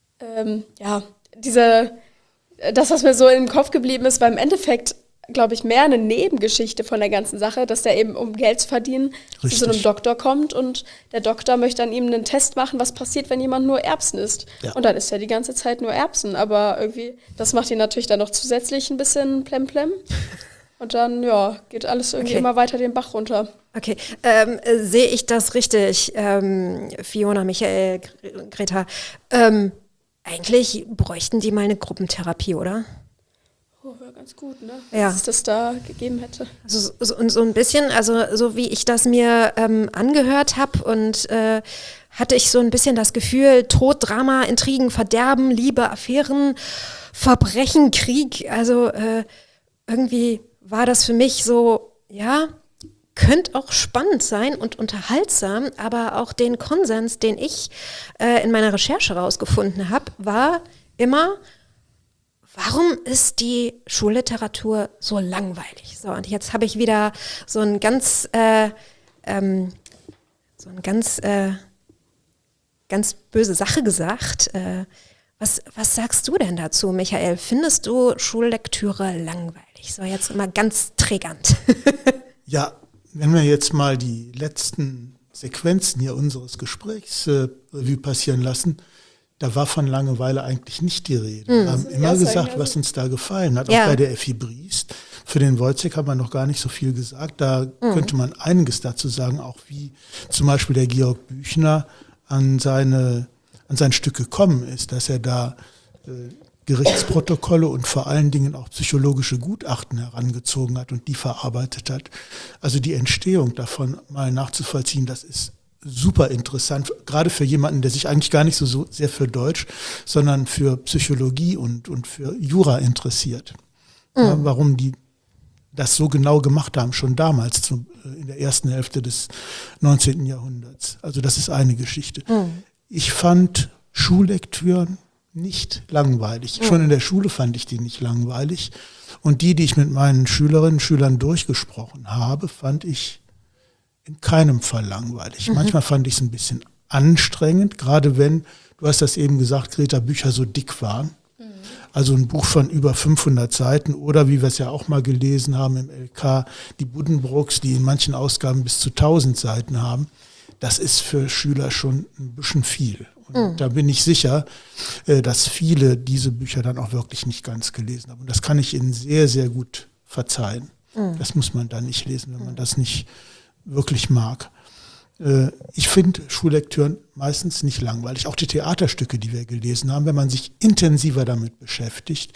das, was mir so im Kopf geblieben ist, war im Endeffekt, glaube ich, mehr eine Nebengeschichte von der ganzen Sache, dass der eben, um Geld zu verdienen, zu so einem Doktor kommt und der Doktor möchte an ihm einen Test machen, was passiert, wenn jemand nur Erbsen isst. Ja. Und dann isst er die ganze Zeit nur Erbsen, aber irgendwie, das macht ihn natürlich dann noch zusätzlich ein bisschen plemplem. Und dann, geht alles irgendwie immer weiter den Bach runter. Okay, sehe ich das richtig, Fiona, Michael, Greta? Eigentlich bräuchten die mal eine Gruppentherapie, oder? Wäre ganz gut, ne? Ja. Dass es das da gegeben hätte. Also so ein bisschen, also so wie ich das mir angehört habe und hatte ich so ein bisschen das Gefühl, Tod, Drama, Intrigen, Verderben, Liebe, Affären, Verbrechen, Krieg, also irgendwie war das für mich so, könnte auch spannend sein und unterhaltsam, aber auch den Konsens, den ich in meiner Recherche rausgefunden habe, war immer, warum ist die Schulliteratur so langweilig? So, und jetzt habe ich wieder so ein ganz böse Sache gesagt. Was sagst du denn dazu, Michael? Findest du Schullektüre langweilig? So, jetzt mal ganz triggernd. Ja, wenn wir jetzt mal die letzten Sequenzen hier unseres Gesprächs Revue passieren lassen, da war von Langeweile eigentlich nicht die Rede. Wir haben immer gesagt, was uns da gefallen hat, auch bei der Effi Briest. Für den Wojciech haben wir noch gar nicht so viel gesagt. Da könnte man einiges dazu sagen, auch wie zum Beispiel der Georg Büchner an sein Stück gekommen ist, dass er da Gerichtsprotokolle und vor allen Dingen auch psychologische Gutachten herangezogen hat und die verarbeitet hat. Also die Entstehung davon mal nachzuvollziehen, das ist super interessant, gerade für jemanden, der sich eigentlich gar nicht so sehr für Deutsch, sondern für Psychologie und für Jura interessiert. Ja, warum die das so genau gemacht haben, schon damals, in der ersten Hälfte des 19. Jahrhunderts. Also das ist eine Geschichte. Ich fand Schullektüren nicht langweilig. Schon in der Schule fand ich die nicht langweilig. Und die ich mit meinen Schülerinnen und Schülern durchgesprochen habe, fand ich in keinem Fall langweilig. Manchmal fand ich es ein bisschen anstrengend, gerade wenn, du hast das eben gesagt, Greta, Bücher so dick waren. Also ein Buch von über 500 Seiten oder wie wir es ja auch mal gelesen haben im LK, die Buddenbrooks, die in manchen Ausgaben bis zu 1000 Seiten haben. Das ist für Schüler schon ein bisschen viel. Und da bin ich sicher, dass viele diese Bücher dann auch wirklich nicht ganz gelesen haben. Und das kann ich ihnen sehr, sehr gut verzeihen. Das muss man dann nicht lesen, wenn man das nicht wirklich mag. Ich finde Schullektüren meistens nicht langweilig. Auch die Theaterstücke, die wir gelesen haben, wenn man sich intensiver damit beschäftigt,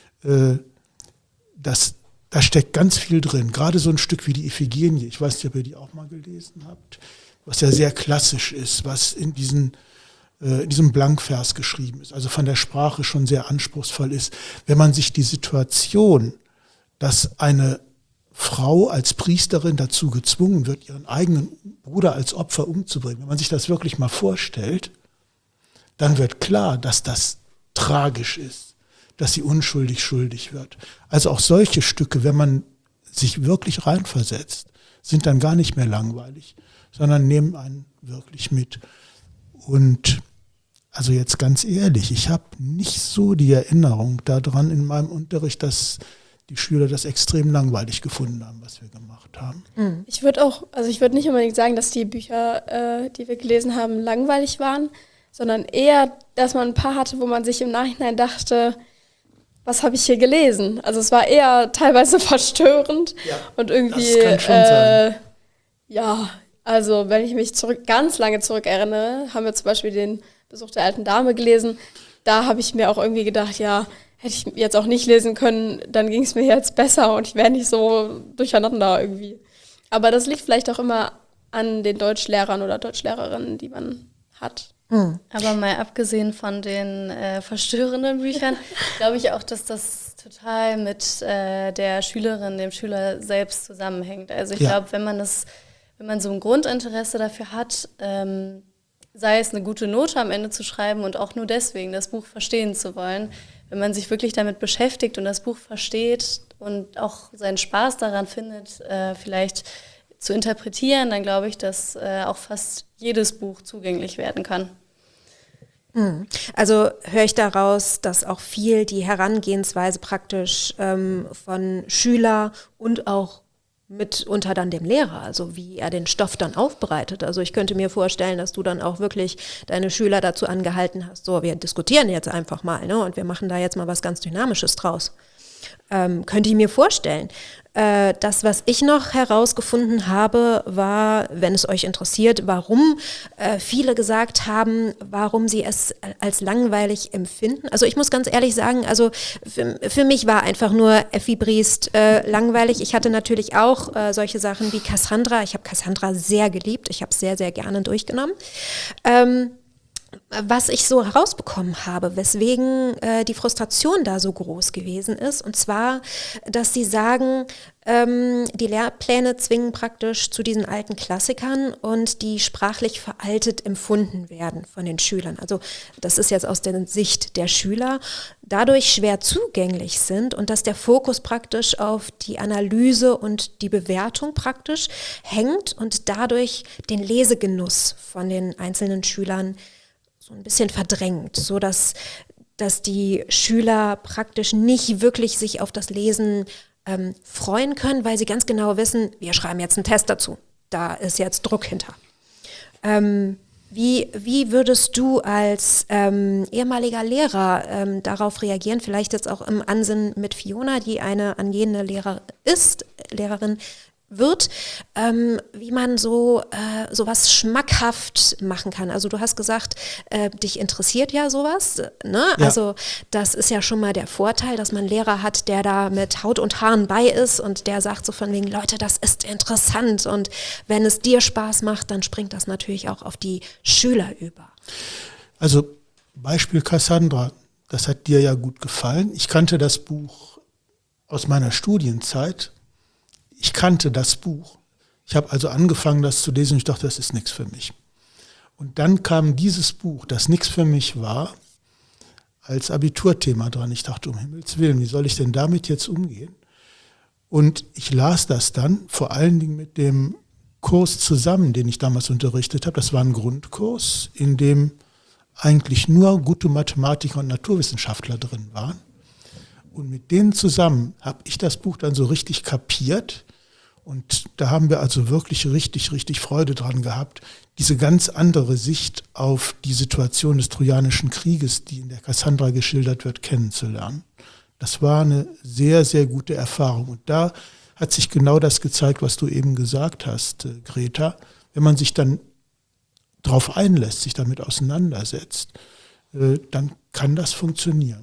da steckt ganz viel drin. Gerade so ein Stück wie die Iphigenie, ich weiß nicht, ob ihr die auch mal gelesen habt, was ja sehr klassisch ist, was in diesen in diesem Blankvers geschrieben ist, also von der Sprache schon sehr anspruchsvoll ist. Wenn man sich die Situation, dass eine Frau als Priesterin dazu gezwungen wird, ihren eigenen Bruder als Opfer umzubringen, wenn man sich das wirklich mal vorstellt, dann wird klar, dass das tragisch ist, dass sie unschuldig schuldig wird. Also auch solche Stücke, wenn man sich wirklich reinversetzt, sind dann gar nicht mehr langweilig, sondern nehmen einen wirklich mit. Und also jetzt ganz ehrlich, ich habe nicht so die Erinnerung daran in meinem Unterricht, dass die Schüler das extrem langweilig gefunden haben, was wir gemacht haben. Ich würde nicht unbedingt sagen, dass die Bücher, die wir gelesen haben, langweilig waren, sondern eher, dass man ein paar hatte, wo man sich im Nachhinein dachte, was habe ich hier gelesen? Also es war eher teilweise verstörend und irgendwie, das kann schon sein. Ja, also wenn ich mich ganz lange zurück erinnere, haben wir zum Beispiel den Besuch der alten Dame gelesen. Da habe ich mir auch irgendwie gedacht, ja, hätte ich jetzt auch nicht lesen können, dann ging es mir jetzt besser und ich wäre nicht so durcheinander irgendwie. Aber das liegt vielleicht auch immer an den Deutschlehrern oder Deutschlehrerinnen, die man hat. Aber mal abgesehen von den verstörenden Büchern, glaube ich auch, dass das total mit der Schülerin, dem Schüler selbst zusammenhängt. Also ich glaube, wenn man so ein Grundinteresse dafür hat, sei es eine gute Note am Ende zu schreiben und auch nur deswegen das Buch verstehen zu wollen, wenn man sich wirklich damit beschäftigt und das Buch versteht und auch seinen Spaß daran findet, vielleicht zu interpretieren, dann glaube ich, dass auch fast jedes Buch zugänglich werden kann. Also höre ich daraus, dass auch viel die Herangehensweise praktisch von Schüler und auch mitunter dann dem Lehrer, also wie er den Stoff dann aufbereitet. Also ich könnte mir vorstellen, dass du dann auch wirklich deine Schüler dazu angehalten hast, so, wir diskutieren jetzt einfach mal, ne, und wir machen da jetzt mal was ganz Dynamisches draus. Könnte ich mir vorstellen. Das, was ich noch herausgefunden habe, war, wenn es euch interessiert, warum viele gesagt haben, warum sie es als langweilig empfinden. Also ich muss ganz ehrlich sagen, also für mich war einfach nur Effi Briest langweilig. Ich hatte natürlich auch solche Sachen wie Cassandra. Ich habe Cassandra sehr geliebt. Ich habe es sehr, sehr gerne durchgenommen. Was ich so herausbekommen habe, weswegen die Frustration da so groß gewesen ist, und zwar, dass sie sagen, die Lehrpläne zwingen praktisch zu diesen alten Klassikern und die sprachlich veraltet empfunden werden von den Schülern. Also das ist jetzt aus der Sicht der Schüler, dadurch schwer zugänglich sind und dass der Fokus praktisch auf die Analyse und die Bewertung praktisch hängt und dadurch den Lesegenuss von den einzelnen Schülern so ein bisschen verdrängt, so dass die Schüler praktisch nicht wirklich sich auf das Lesen freuen können, weil sie ganz genau wissen, wir schreiben jetzt einen Test dazu. Da ist jetzt Druck hinter. Wie würdest du als ehemaliger Lehrer darauf reagieren? Vielleicht jetzt auch im Ansinnen mit Fiona, die eine angehende Lehrerin wird, wie man sowas schmackhaft machen kann. Also du hast gesagt, dich interessiert ja sowas, ne? Ja. Also das ist ja schon mal der Vorteil, dass man einen Lehrer hat, der da mit Haut und Haaren bei ist und der sagt so von wegen, Leute, das ist interessant und wenn es dir Spaß macht, dann springt das natürlich auch auf die Schüler über. Also Beispiel Cassandra, das hat dir ja gut gefallen. Ich kannte das Buch aus meiner Studienzeit. Ich kannte das Buch. Ich habe also angefangen, das zu lesen und ich dachte, das ist nichts für mich. Und dann kam dieses Buch, das nichts für mich war, als Abiturthema dran. Ich dachte, um Himmels Willen, wie soll ich denn damit jetzt umgehen? Und ich las das dann, vor allen Dingen mit dem Kurs zusammen, den ich damals unterrichtet habe. Das war ein Grundkurs, in dem eigentlich nur gute Mathematiker und Naturwissenschaftler drin waren. Und mit denen zusammen habe ich das Buch dann so richtig kapiert. Und da haben wir also wirklich richtig, richtig Freude dran gehabt, diese ganz andere Sicht auf die Situation des Trojanischen Krieges, die in der Cassandra geschildert wird, kennenzulernen. Das war eine sehr, sehr gute Erfahrung. Und da hat sich genau das gezeigt, was du eben gesagt hast, Greta. Wenn man sich dann darauf einlässt, sich damit auseinandersetzt, dann kann das funktionieren.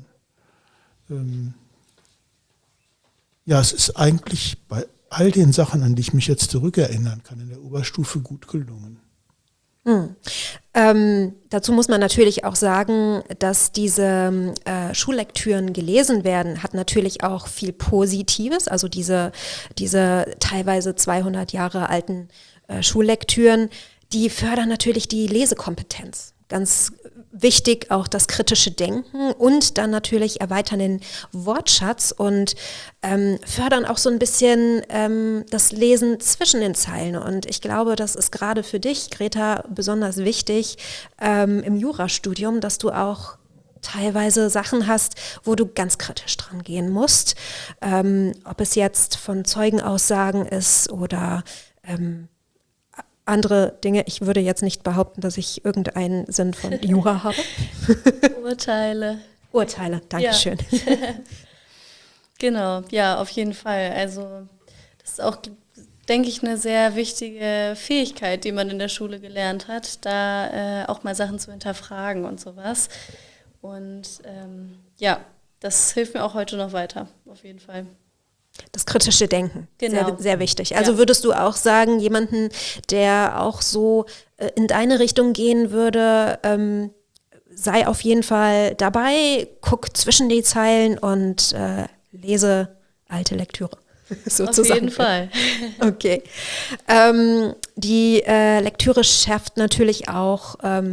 Ja, es ist eigentlich bei all den Sachen, an die ich mich jetzt zurückerinnern kann, in der Oberstufe gut gelungen. Dazu muss man natürlich auch sagen, dass diese Schullektüren gelesen werden, hat natürlich auch viel Positives. Also diese teilweise 200 Jahre alten Schullektüren, die fördern natürlich die Lesekompetenz. Ganz wichtig auch das kritische Denken und dann natürlich erweitern den Wortschatz und fördern auch so ein bisschen das Lesen zwischen den Zeilen. Und ich glaube, das ist gerade für dich, Greta, besonders wichtig im Jurastudium, dass du auch teilweise Sachen hast, wo du ganz kritisch dran gehen musst. Ob es jetzt von Zeugenaussagen ist oder andere Dinge. Ich würde jetzt nicht behaupten, dass ich irgendeinen Sinn von Jura habe. Urteile, Dankeschön. Ja. Genau, ja, auf jeden Fall. Also das ist auch, denke ich, eine sehr wichtige Fähigkeit, die man in der Schule gelernt hat, da auch mal Sachen zu hinterfragen und sowas. Und das hilft mir auch heute noch weiter, auf jeden Fall. Das kritische Denken, genau. Sehr, sehr wichtig. Also würdest du auch sagen, jemanden, der auch so in deine Richtung gehen würde, sei auf jeden Fall dabei, guck zwischen die Zeilen und lese alte Lektüre. Sozusagen. Auf jeden Fall. Okay. Die Lektüre schafft natürlich auch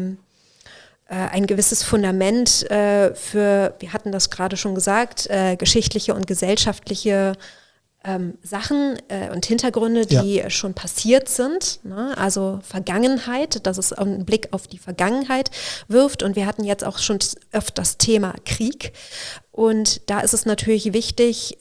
ein gewisses Fundament für, wir hatten das gerade schon gesagt, geschichtliche und gesellschaftliche Sachen und Hintergründe, die schon passiert sind, ne? Also Vergangenheit, dass es einen Blick auf die Vergangenheit wirft. Und wir hatten jetzt auch schon öfter das Thema Krieg. Und da ist es natürlich wichtig,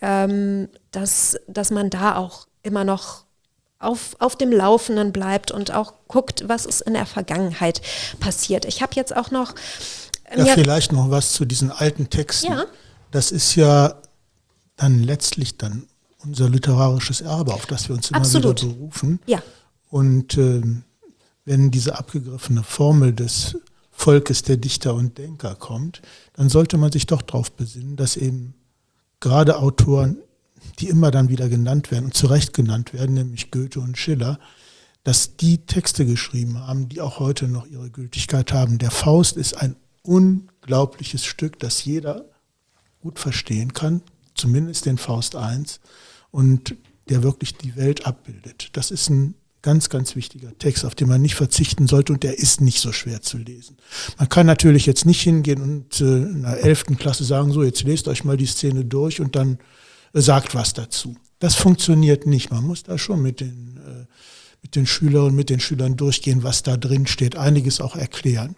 dass man da auch immer noch auf dem Laufenden bleibt und auch guckt, was ist in der Vergangenheit passiert. Ich habe jetzt auch noch... vielleicht noch was zu diesen alten Texten. Ja. Das ist ja dann letztlich dann unser literarisches Erbe, auf das wir uns immer wieder berufen. Ja. Und wenn diese abgegriffene Formel des Volkes der Dichter und Denker kommt, dann sollte man sich doch darauf besinnen, dass eben gerade Autoren, die immer dann wieder genannt werden und zu Recht genannt werden, nämlich Goethe und Schiller, dass die Texte geschrieben haben, die auch heute noch ihre Gültigkeit haben. Der Faust ist ein unglaubliches Stück, das jeder gut verstehen kann, zumindest den Faust I, und der wirklich die Welt abbildet. Das ist ein ganz, ganz wichtiger Text, auf den man nicht verzichten sollte, und der ist nicht so schwer zu lesen. Man kann natürlich jetzt nicht hingehen und in der 11. Klasse sagen, so, jetzt lest euch mal die Szene durch und dann sagt was dazu. Das funktioniert nicht. Man muss da schon mit den Schülerinnen und mit den Schülern durchgehen, was da drin steht, einiges auch erklären.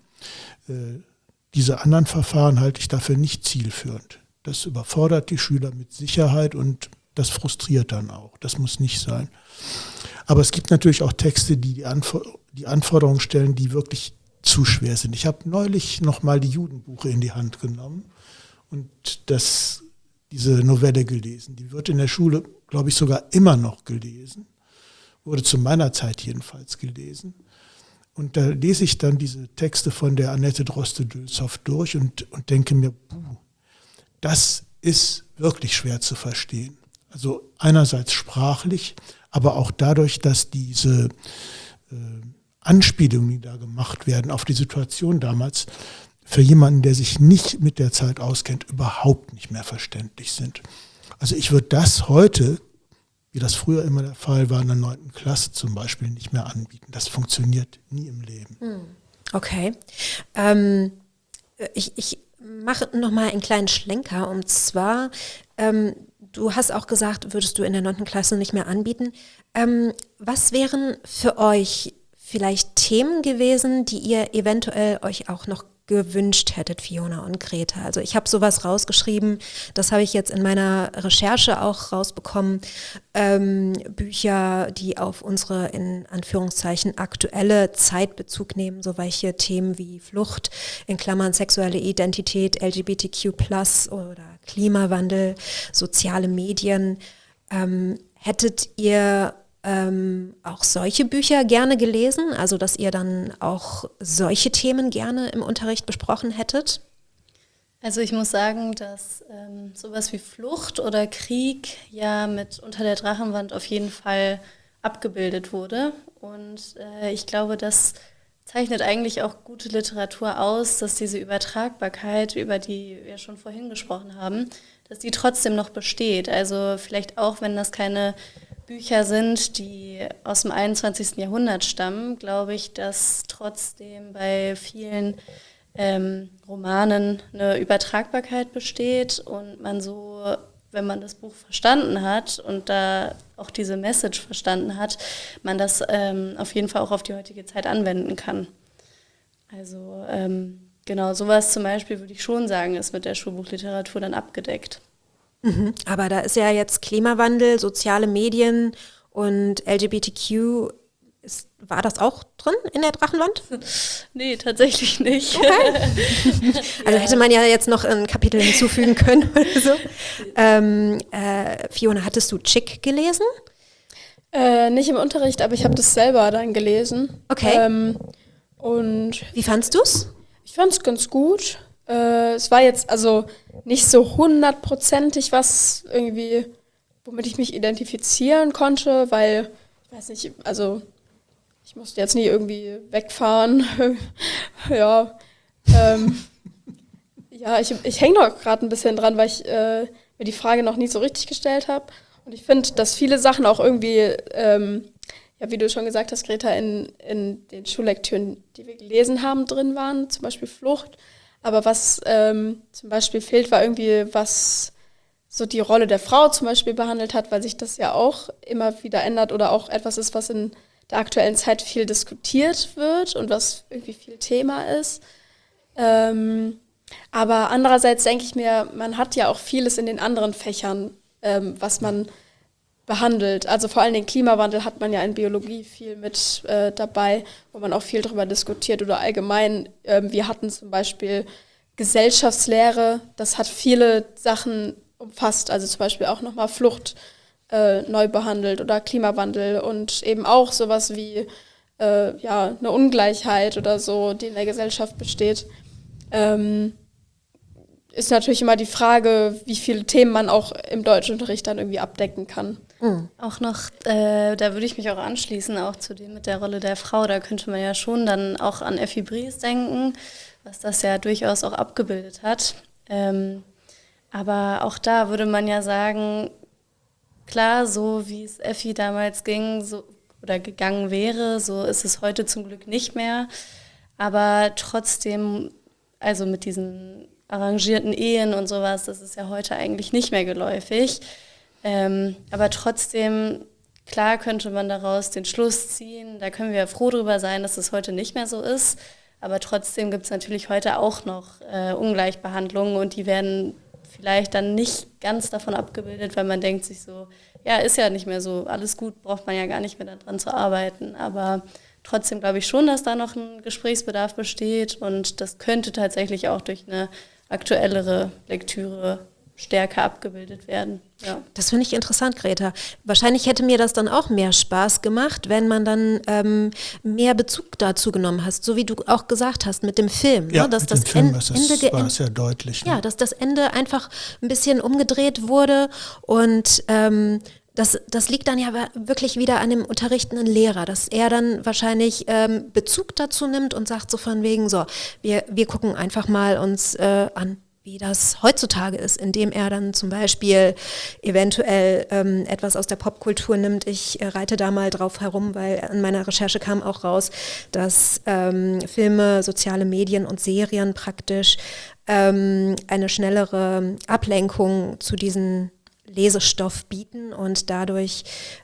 Diese anderen Verfahren halte ich dafür nicht zielführend. Das überfordert die Schüler mit Sicherheit und das frustriert dann auch. Das muss nicht sein. Aber es gibt natürlich auch Texte, die Anforderungen stellen, die wirklich zu schwer sind. Ich habe neulich nochmal die Judenbuche in die Hand genommen und diese Novelle gelesen. Die wird in der Schule, glaube ich, sogar immer noch gelesen. Wurde zu meiner Zeit jedenfalls gelesen. Und da lese ich dann diese Texte von der Annette Droste-Dülshoff durch und denke mir, das ist wirklich schwer zu verstehen. Also einerseits sprachlich, aber auch dadurch, dass diese Anspielungen, die da gemacht werden auf die Situation damals, für jemanden, der sich nicht mit der Zeit auskennt, überhaupt nicht mehr verständlich sind. Also ich würde das heute, wie das früher immer der Fall war, in der 9. Klasse zum Beispiel, nicht mehr anbieten. Das funktioniert nie im Leben. Okay. Ich mache nochmal einen kleinen Schlenker, und zwar, du hast auch gesagt, würdest du in der 9. Klasse nicht mehr anbieten. Was wären für euch vielleicht Themen gewesen, die ihr eventuell euch auch noch gewünscht hättet, Fiona und Greta? Also ich habe sowas rausgeschrieben, das habe ich jetzt in meiner Recherche auch rausbekommen, Bücher, die auf unsere, in Anführungszeichen, aktuelle Zeit Bezug nehmen, so welche Themen wie Flucht, in Klammern sexuelle Identität, LGBTQ+, oder Klimawandel, soziale Medien. Hättet ihr auch solche Bücher gerne gelesen, also dass ihr dann auch solche Themen gerne im Unterricht besprochen hättet? Also ich muss sagen, dass sowas wie Flucht oder Krieg ja mit Unter der Drachenwand auf jeden Fall abgebildet wurde. Und ich glaube, das zeichnet eigentlich auch gute Literatur aus, dass diese Übertragbarkeit, über die wir schon vorhin gesprochen haben, dass die trotzdem noch besteht. Also vielleicht auch, wenn das keine Bücher sind, die aus dem 21. Jahrhundert stammen, glaube ich, dass trotzdem bei vielen Romanen eine Übertragbarkeit besteht und man so, wenn man das Buch verstanden hat und da auch diese Message verstanden hat, man das auf jeden Fall auch auf die heutige Zeit anwenden kann. Also genau, sowas zum Beispiel würde ich schon sagen, ist mit der Schulbuchliteratur dann abgedeckt. Aber da ist ja jetzt Klimawandel, soziale Medien und LGBTQ. War das auch drin in der Drachenwand? Nee, tatsächlich nicht. Okay. Also hätte man ja jetzt noch ein Kapitel hinzufügen können oder so. Fiona, hattest du Chick gelesen? Nicht im Unterricht, aber ich habe das selber dann gelesen. Okay. Und wie fandst du's? Ich fand es ganz gut. Es war jetzt also nicht so 100%ig was irgendwie, womit ich mich identifizieren konnte, weil, ich weiß nicht, also ich musste jetzt nie irgendwie wegfahren. Ja, ja, ich hänge noch gerade ein bisschen dran, weil ich mir die Frage noch nie so richtig gestellt habe. Und ich finde, dass viele Sachen auch irgendwie, ja, wie du schon gesagt hast, Greta, in den Schullektüren, die wir gelesen haben, drin waren, zum Beispiel Flucht. Aber was zum Beispiel fehlt, war irgendwie, was so die Rolle der Frau zum Beispiel behandelt hat, weil sich das ja auch immer wieder ändert oder auch etwas ist, was in der aktuellen Zeit viel diskutiert wird und was irgendwie viel Thema ist. Aber andererseits denke ich mir, man hat ja auch vieles in den anderen Fächern, was man behandelt. Also vor allem den Klimawandel hat man ja in Biologie viel mit dabei, wo man auch viel darüber diskutiert oder allgemein. Wir hatten zum Beispiel Gesellschaftslehre, das hat viele Sachen umfasst, also zum Beispiel auch nochmal Flucht neu behandelt oder Klimawandel und eben auch sowas wie ja, eine Ungleichheit oder so, die in der Gesellschaft besteht. Ist natürlich immer die Frage, wie viele Themen man auch im Deutschunterricht dann irgendwie abdecken kann. Auch noch, da würde ich mich auch anschließen, auch zu dem mit der Rolle der Frau, da könnte man ja schon dann auch an Effi Briest denken, was das ja durchaus auch abgebildet hat. Aber auch da würde man ja sagen, klar, so wie es Effi damals ging so, oder gegangen wäre, so ist es heute zum Glück nicht mehr. Aber trotzdem, also mit diesen arrangierten Ehen und sowas, das ist ja heute eigentlich nicht mehr geläufig. Aber trotzdem, klar könnte man daraus den Schluss ziehen, da können wir ja froh drüber sein, dass es heute nicht mehr so ist. Aber trotzdem gibt es natürlich heute auch noch Ungleichbehandlungen und die werden vielleicht dann nicht ganz davon abgebildet, weil man denkt sich so, ja, ist ja nicht mehr so, alles gut, braucht man ja gar nicht mehr daran zu arbeiten. Aber trotzdem glaube ich schon, dass da noch ein Gesprächsbedarf besteht und das könnte tatsächlich auch durch eine aktuellere Lektüre stärker abgebildet werden. Ja. Das finde ich interessant, Greta. Wahrscheinlich hätte mir das dann auch mehr Spaß gemacht, wenn man dann mehr Bezug dazu genommen hast, so wie du auch gesagt hast mit dem Film. Ja, ne? Dass mit das dem Film Ende war sehr deutlich. Ne? Ja, dass das Ende einfach ein bisschen umgedreht wurde und das liegt dann ja wirklich wieder an dem unterrichtenden Lehrer, dass er dann wahrscheinlich Bezug dazu nimmt und sagt so von wegen, so, wir gucken einfach mal uns an, wie das heutzutage ist, indem er dann zum Beispiel eventuell etwas aus der Popkultur nimmt. Ich reite da mal drauf herum, weil in meiner Recherche kam auch raus, dass Filme, soziale Medien und Serien praktisch eine schnellere Ablenkung zu diesem Lesestoff bieten und dadurch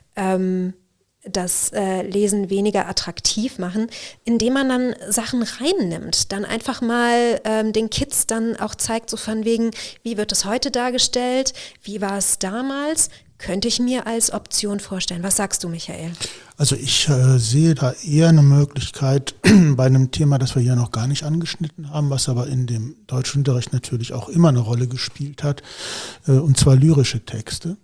das Lesen weniger attraktiv machen, indem man dann Sachen reinnimmt, dann einfach mal den Kids dann auch zeigt, so von wegen, wie wird es heute dargestellt, wie war es damals, könnte ich mir als Option vorstellen. Was sagst du, Michael? Also ich sehe da eher eine Möglichkeit bei einem Thema, das wir hier noch gar nicht angeschnitten haben, was aber in dem Deutschunterricht natürlich auch immer eine Rolle gespielt hat, und zwar lyrische Texte.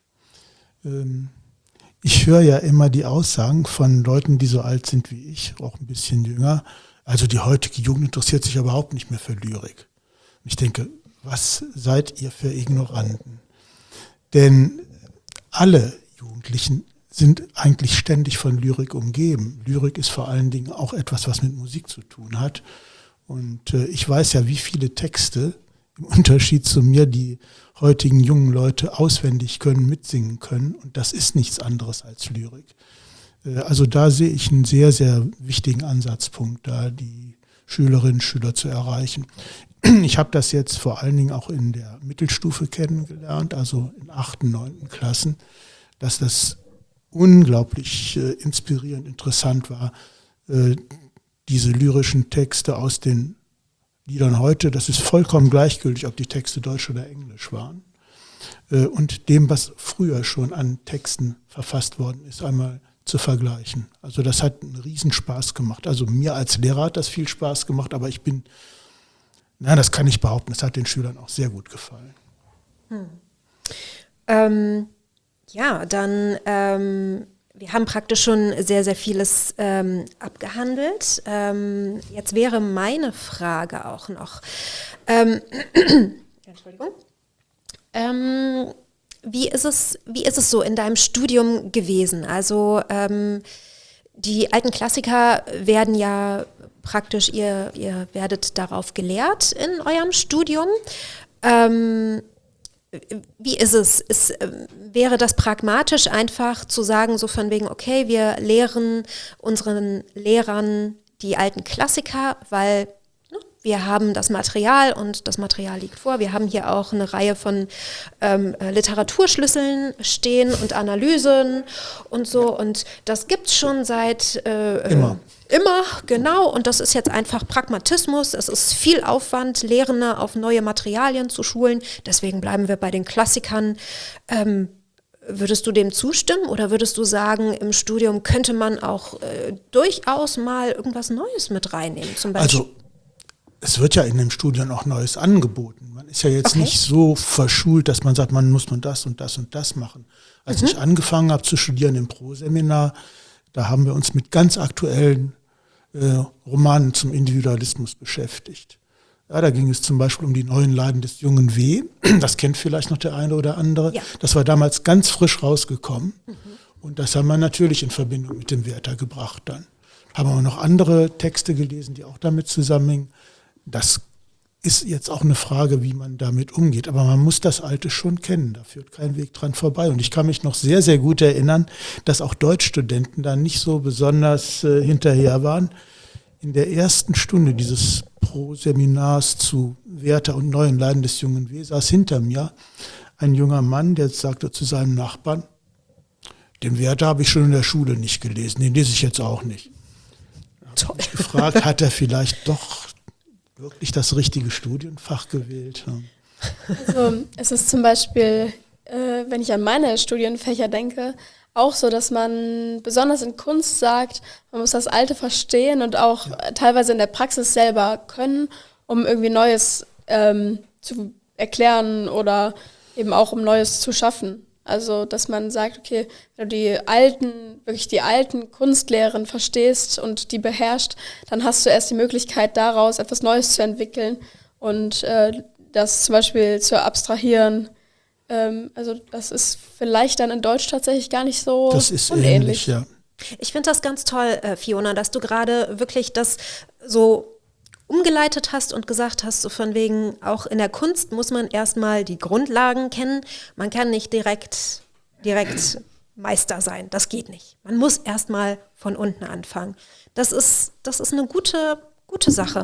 Ich höre ja immer die Aussagen von Leuten, die so alt sind wie ich, auch ein bisschen jünger. Also die heutige Jugend interessiert sich überhaupt nicht mehr für Lyrik. Ich denke, was seid ihr für Ignoranten? Denn alle Jugendlichen sind eigentlich ständig von Lyrik umgeben. Lyrik ist vor allen Dingen auch etwas, was mit Musik zu tun hat. Und ich weiß ja, wie viele Texte im Unterschied zu mir die heutigen jungen Leute auswendig können, mitsingen können. Und das ist nichts anderes als Lyrik. Also da sehe ich einen sehr, sehr wichtigen Ansatzpunkt, da die Schülerinnen und Schüler zu erreichen. Ich habe das jetzt vor allen Dingen auch in der Mittelstufe kennengelernt, also in 8., 9. Klassen, dass das unglaublich inspirierend, interessant war, diese lyrischen Texte aus den Liedern heute, das ist vollkommen gleichgültig, ob die Texte Deutsch oder Englisch waren, und dem, was früher schon an Texten verfasst worden ist, einmal zu vergleichen. Also das hat einen Riesenspaß gemacht. Also mir als Lehrer hat das viel Spaß gemacht, aber das kann ich behaupten, das hat den Schülern auch sehr gut gefallen. Ja, dann, wir haben praktisch schon sehr, sehr vieles abgehandelt. Jetzt wäre meine Frage auch noch, Entschuldigung, wie ist es so in deinem Studium gewesen? Also die alten Klassiker werden ja praktisch, ihr werdet darauf gelehrt in eurem Studium. Wie ist es? Wäre das pragmatisch einfach zu sagen, so von wegen, okay, wir lehren unseren Lehrern die alten Klassiker, weil wir haben das Material und das Material liegt vor. Wir haben hier auch eine Reihe von Literaturschlüsseln stehen und Analysen und so. Und das gibt es schon seit immer, genau. Und das ist jetzt einfach Pragmatismus. Es ist viel Aufwand, Lehrende auf neue Materialien zu schulen. Deswegen bleiben wir bei den Klassikern. Würdest du dem zustimmen oder würdest du sagen, im Studium könnte man auch durchaus mal irgendwas Neues mit reinnehmen? Zum Beispiel? Also es wird ja in dem Studium auch Neues angeboten. Man ist ja jetzt nicht so verschult, dass man sagt, man muss das und das und das machen. Als ich angefangen habe zu studieren im Pro-Seminar, da haben wir uns mit ganz aktuellen Romanen zum Individualismus beschäftigt. Ja, da ging es zum Beispiel um die neuen Leiden des jungen W. Das kennt vielleicht noch der eine oder andere. Ja. Das war damals ganz frisch rausgekommen. Und das haben wir natürlich in Verbindung mit dem Werther gebracht dann. Haben wir noch andere Texte gelesen, die auch damit zusammenhängen. Das ist jetzt auch eine Frage, wie man damit umgeht. Aber man muss das Alte schon kennen. Da führt kein Weg dran vorbei. Und ich kann mich noch sehr, sehr gut erinnern, dass auch Deutschstudenten da nicht so besonders hinterher waren. In der ersten Stunde dieses Pro-Seminars zu Werther und neuen Leiden des jungen W. saß hinter mir ein junger Mann, der sagte zu seinem Nachbarn, den Werther habe ich schon in der Schule nicht gelesen, den lese ich jetzt auch nicht. Da habe ich gefragt, hat er vielleicht doch wirklich das richtige Studienfach gewählt? Also es ist zum Beispiel, wenn ich an meine Studienfächer denke, auch so, dass man besonders in Kunst sagt, man muss das Alte verstehen und auch teilweise in der Praxis selber können, um irgendwie Neues zu erklären oder eben auch um Neues zu schaffen. Also, dass man sagt, okay, wenn du die alten Kunstlehren verstehst und die beherrschst, dann hast du erst die Möglichkeit, daraus etwas Neues zu entwickeln und das zum Beispiel zu abstrahieren. Also, das ist vielleicht dann in Deutsch tatsächlich gar nicht so das ist unähnlich. Ja. Ich finde das ganz toll, Fiona, dass du gerade wirklich das so umgeleitet hast und gesagt hast, so von wegen, auch in der Kunst muss man erstmal die Grundlagen kennen. Man kann nicht direkt Meister sein. Das geht nicht. Man muss erstmal von unten anfangen. Das ist eine gute Sache.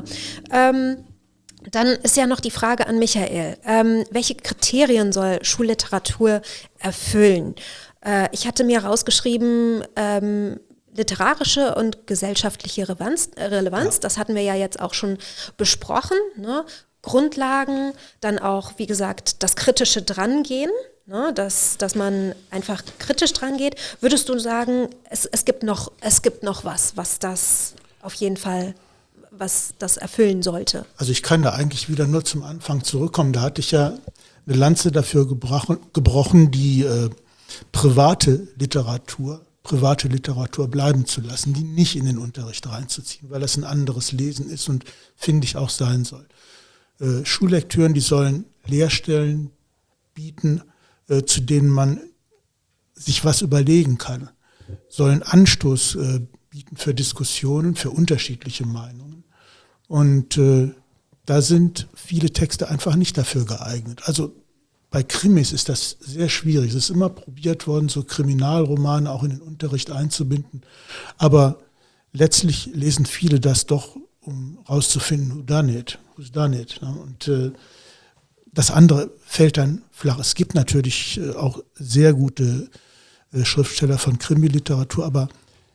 Dann ist ja noch die Frage an Michael. Welche Kriterien soll Schulliteratur erfüllen? Ich hatte mir rausgeschrieben, literarische und gesellschaftliche Relevanz, das hatten wir ja jetzt auch schon besprochen, ne? Grundlagen, dann auch, wie gesagt, das kritische Drangehen, ne? Dass man einfach kritisch drangeht. Würdest du sagen, es gibt noch was das auf jeden Fall, was das erfüllen sollte? Also ich kann da eigentlich wieder nur zum Anfang zurückkommen. Da hatte ich ja eine Lanze dafür gebrochen, die private Literatur bleiben zu lassen, die nicht in den Unterricht reinzuziehen, weil das ein anderes Lesen ist und, finde ich, auch sein soll. Schullektüren, die sollen Lehrstellen bieten, zu denen man sich was überlegen kann. sollen Anstoß bieten für Diskussionen, für unterschiedliche Meinungen. Und da sind viele Texte einfach nicht dafür geeignet. Also bei Krimis ist das sehr schwierig. Es ist immer probiert worden, so Kriminalromane auch in den Unterricht einzubinden. Aber letztlich lesen viele das doch, um rauszufinden, who's done it. Und das andere fällt dann flach. Es gibt natürlich auch sehr gute Schriftsteller von Krimiliteratur, aber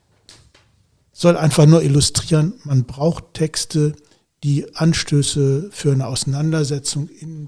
soll einfach nur illustrieren, man braucht Texte, die Anstöße für eine Auseinandersetzung in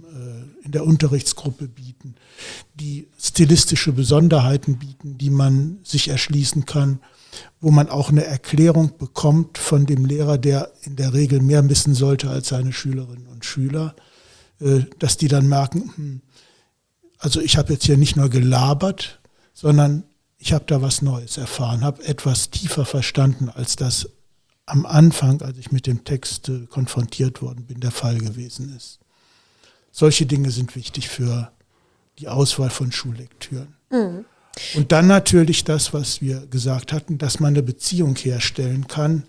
der Unterrichtsgruppe bieten, die stilistische Besonderheiten bieten, die man sich erschließen kann, wo man auch eine Erklärung bekommt von dem Lehrer, der in der Regel mehr wissen sollte als seine Schülerinnen und Schüler, dass die dann merken, also ich habe jetzt hier nicht nur gelabert, sondern ich habe da was Neues erfahren, habe etwas tiefer verstanden, als das am Anfang, als ich mit dem Text konfrontiert worden bin, der Fall gewesen ist. Solche Dinge sind wichtig für die Auswahl von Schullektüren. Mhm. Und dann natürlich das, was wir gesagt hatten, dass man eine Beziehung herstellen kann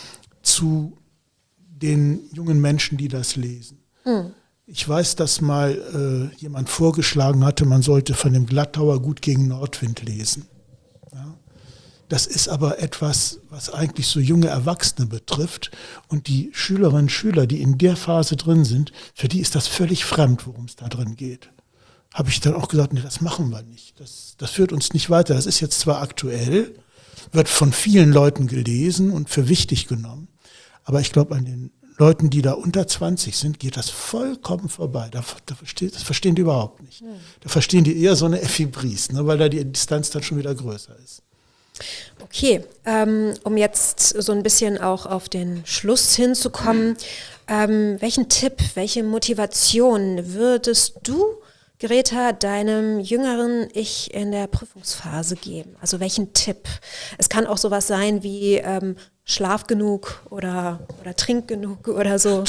zu den jungen Menschen, die das lesen. Mhm. Ich weiß, dass mal jemand vorgeschlagen hatte, man sollte von dem Glattauer Gut gegen Nordwind lesen. Ja? Das ist aber etwas, was eigentlich so junge Erwachsene betrifft. Und die Schülerinnen und Schüler, die in der Phase drin sind, für die ist das völlig fremd, worum es da drin geht. Habe ich dann auch gesagt, nee, das machen wir nicht. Das führt uns nicht weiter. Das ist jetzt zwar aktuell, wird von vielen Leuten gelesen und für wichtig genommen. Aber ich glaube, an den Leuten, die da unter 20 sind, geht das vollkommen vorbei. Das verstehen die überhaupt nicht. Da verstehen die eher so eine Effi Briest, ne, weil da die Distanz dann schon wieder größer ist. Okay, um jetzt so ein bisschen auch auf den Schluss hinzukommen, welchen Tipp, welche Motivation würdest du, Greta, deinem jüngeren Ich in der Prüfungsphase geben? Also welchen Tipp? Es kann auch sowas sein wie schlaf genug oder trink genug oder so.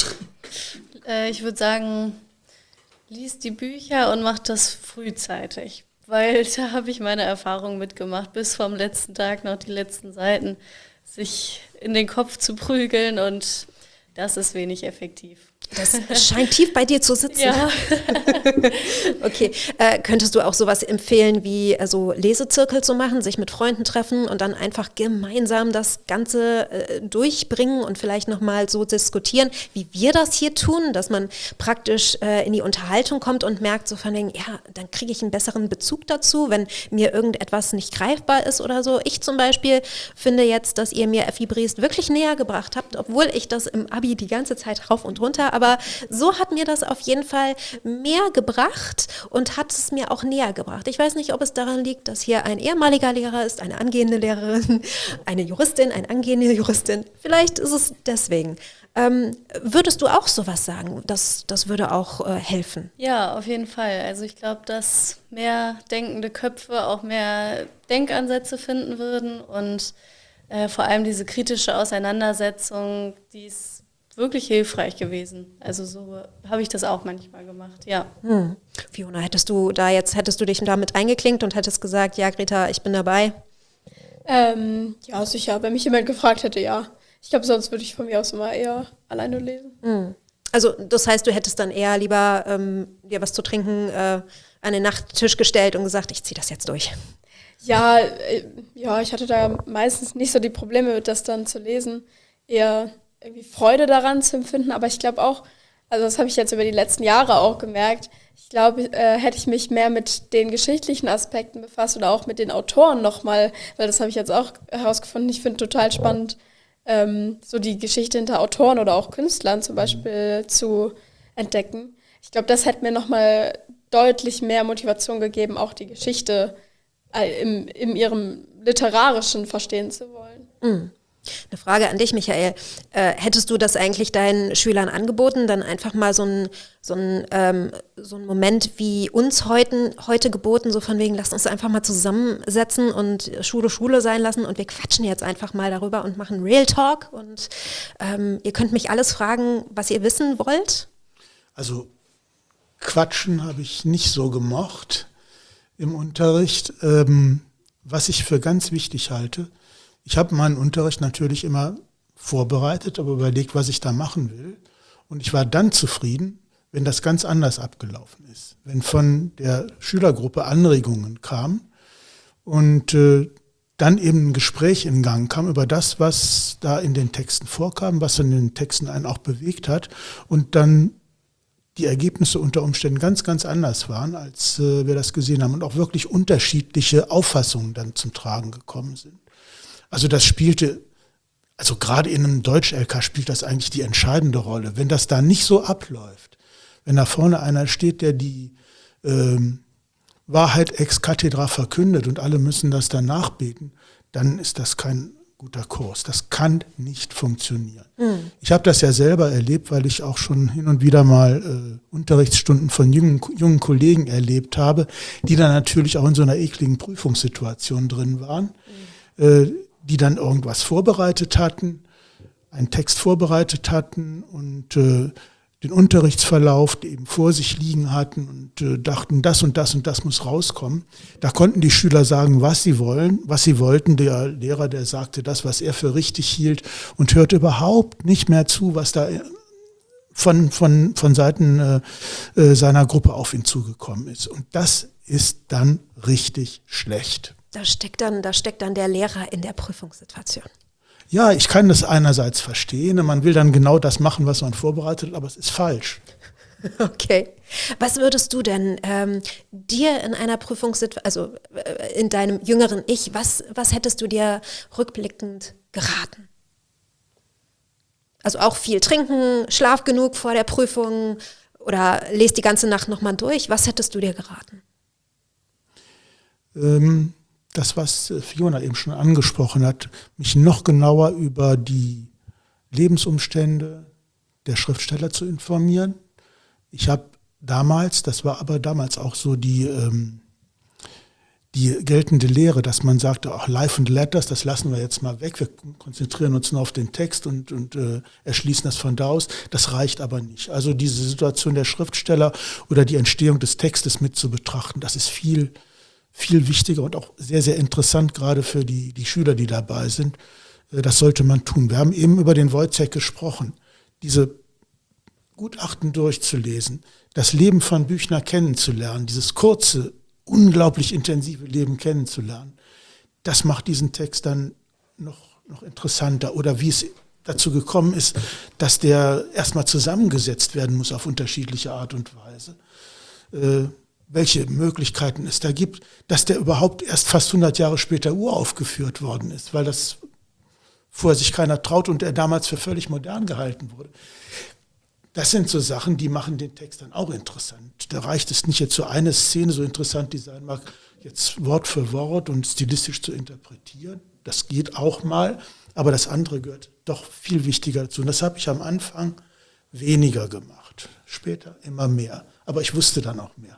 Ich würde sagen, lies die Bücher und mach das frühzeitig. Weil da habe ich meine Erfahrung mitgemacht, bis vom letzten Tag noch die letzten Seiten sich in den Kopf zu prügeln und das ist wenig effektiv. Das scheint tief bei dir zu sitzen. Ja. Okay, könntest du auch sowas empfehlen wie so Lesezirkel zu machen, sich mit Freunden treffen und dann einfach gemeinsam das Ganze durchbringen und vielleicht nochmal so diskutieren, wie wir das hier tun, dass man praktisch in die Unterhaltung kommt und merkt so von wegen, ja, dann kriege ich einen besseren Bezug dazu, wenn mir irgendetwas nicht greifbar ist oder so. Ich zum Beispiel finde jetzt, dass ihr mir Effi Briest wirklich näher gebracht habt, obwohl ich das im Abi die ganze Zeit rauf und runter, aber so hat mir das auf jeden Fall mehr gebracht und hat es mir auch näher gebracht. Ich weiß nicht, ob es daran liegt, dass hier ein ehemaliger Lehrer ist, eine angehende Lehrerin, eine Juristin, eine angehende Juristin. Vielleicht ist es deswegen. Würdest du auch sowas sagen? Das würde auch helfen. Ja, auf jeden Fall. Also ich glaube, dass mehr denkende Köpfe auch mehr Denkansätze finden würden und vor allem diese kritische Auseinandersetzung, die ist wirklich hilfreich gewesen. Also so habe ich das auch manchmal gemacht, ja. Fiona, hättest du dich damit eingeklinkt und hättest gesagt, ja Greta, ich bin dabei? Ja, sicher. Wenn mich jemand gefragt hätte, ja. Ich glaube, sonst würde ich von mir aus immer eher alleine lesen. Also das heißt, du hättest dann eher lieber dir was zu trinken an den Nachttisch gestellt und gesagt, ich ziehe das jetzt durch. Ja, ich hatte da meistens nicht so die Probleme mit, das dann zu lesen. Eher irgendwie Freude daran zu empfinden, aber ich glaube auch, also das habe ich jetzt über die letzten Jahre auch gemerkt, ich glaube, hätte ich mich mehr mit den geschichtlichen Aspekten befasst oder auch mit den Autoren nochmal, weil das habe ich jetzt auch herausgefunden, ich finde total spannend, so die Geschichte hinter Autoren oder auch Künstlern zum Beispiel zu entdecken. Ich glaube, das hätte mir nochmal deutlich mehr Motivation gegeben, auch die Geschichte in ihrem literarischen verstehen zu wollen. Eine Frage an dich, Michael. Hättest du das eigentlich deinen Schülern angeboten, dann einfach mal so einen Moment wie uns heute geboten, so von wegen, lasst uns einfach mal zusammensetzen und Schule sein lassen und wir quatschen jetzt einfach mal darüber und machen Real Talk und ihr könnt mich alles fragen, was ihr wissen wollt? Also Quatschen habe ich nicht so gemocht im Unterricht. was ich für ganz wichtig halte, ich habe meinen Unterricht natürlich immer vorbereitet, aber überlegt, was ich da machen will. Und ich war dann zufrieden, wenn das ganz anders abgelaufen ist. Wenn von der Schülergruppe Anregungen kamen und dann eben ein Gespräch in Gang kam über das, was da in den Texten vorkam, was in den Texten einen auch bewegt hat und dann die Ergebnisse unter Umständen ganz, ganz anders waren, als wir das gesehen haben und auch wirklich unterschiedliche Auffassungen dann zum Tragen gekommen sind. Also das spielte, also gerade in einem Deutsch-LK spielt das eigentlich die entscheidende Rolle. Wenn das da nicht so abläuft, wenn da vorne einer steht, der die Wahrheit ex cathedra verkündet und alle müssen das dann nachbeten, dann ist das kein guter Kurs. Das kann nicht funktionieren. Ich habe das ja selber erlebt, weil ich auch schon hin und wieder mal Unterrichtsstunden von jungen Kollegen erlebt habe, die dann natürlich auch in so einer ekligen Prüfungssituation drin waren, die dann irgendwas vorbereitet hatten, einen Text vorbereitet hatten und den Unterrichtsverlauf eben vor sich liegen hatten und dachten, das und das und das muss rauskommen. Da konnten die Schüler sagen, was sie wollten. Der Lehrer, der sagte das, was er für richtig hielt und hörte überhaupt nicht mehr zu, was da von Seiten seiner Gruppe auf ihn zugekommen ist. Und das ist dann richtig schlecht. Da steckt dann der Lehrer in der Prüfungssituation. Ja, ich kann das einerseits verstehen. Man will dann genau das machen, was man vorbereitet, aber es ist falsch. Okay. Was würdest du denn dir in einer Prüfungssituation, also in deinem jüngeren Ich, was hättest du dir rückblickend geraten? Also auch viel trinken, schlaf genug vor der Prüfung oder lest die ganze Nacht nochmal durch. Was hättest du dir geraten? Das, was Fiona eben schon angesprochen hat, mich noch genauer über die Lebensumstände der Schriftsteller zu informieren. Ich habe damals, das war aber damals auch so die geltende Lehre, dass man sagte, auch Life and Letters, das lassen wir jetzt mal weg, wir konzentrieren uns nur auf den Text und erschließen das von da aus. Das reicht aber nicht. Also diese Situation der Schriftsteller oder die Entstehung des Textes mit zu betrachten, das ist viel wichtiger und auch sehr, sehr interessant, gerade für die Schüler, die dabei sind. Das sollte man tun. Wir haben eben über den Wojciech gesprochen. Diese Gutachten durchzulesen, das Leben von Büchner kennenzulernen, dieses kurze, unglaublich intensive Leben kennenzulernen, das macht diesen Text dann noch interessanter. Oder wie es dazu gekommen ist, dass der erstmal zusammengesetzt werden muss auf unterschiedliche Art und Weise. Welche Möglichkeiten es da gibt, dass der überhaupt erst fast 100 Jahre später uraufgeführt worden ist, weil das vorher sich keiner traut und er damals für völlig modern gehalten wurde. Das sind so Sachen, die machen den Text dann auch interessant. Da reicht es nicht jetzt so eine Szene, so interessant die sein mag, jetzt Wort für Wort und stilistisch zu interpretieren. Das geht auch mal, aber das andere gehört doch viel wichtiger dazu. Und das habe ich am Anfang weniger gemacht, später immer mehr. Aber ich wusste dann auch mehr.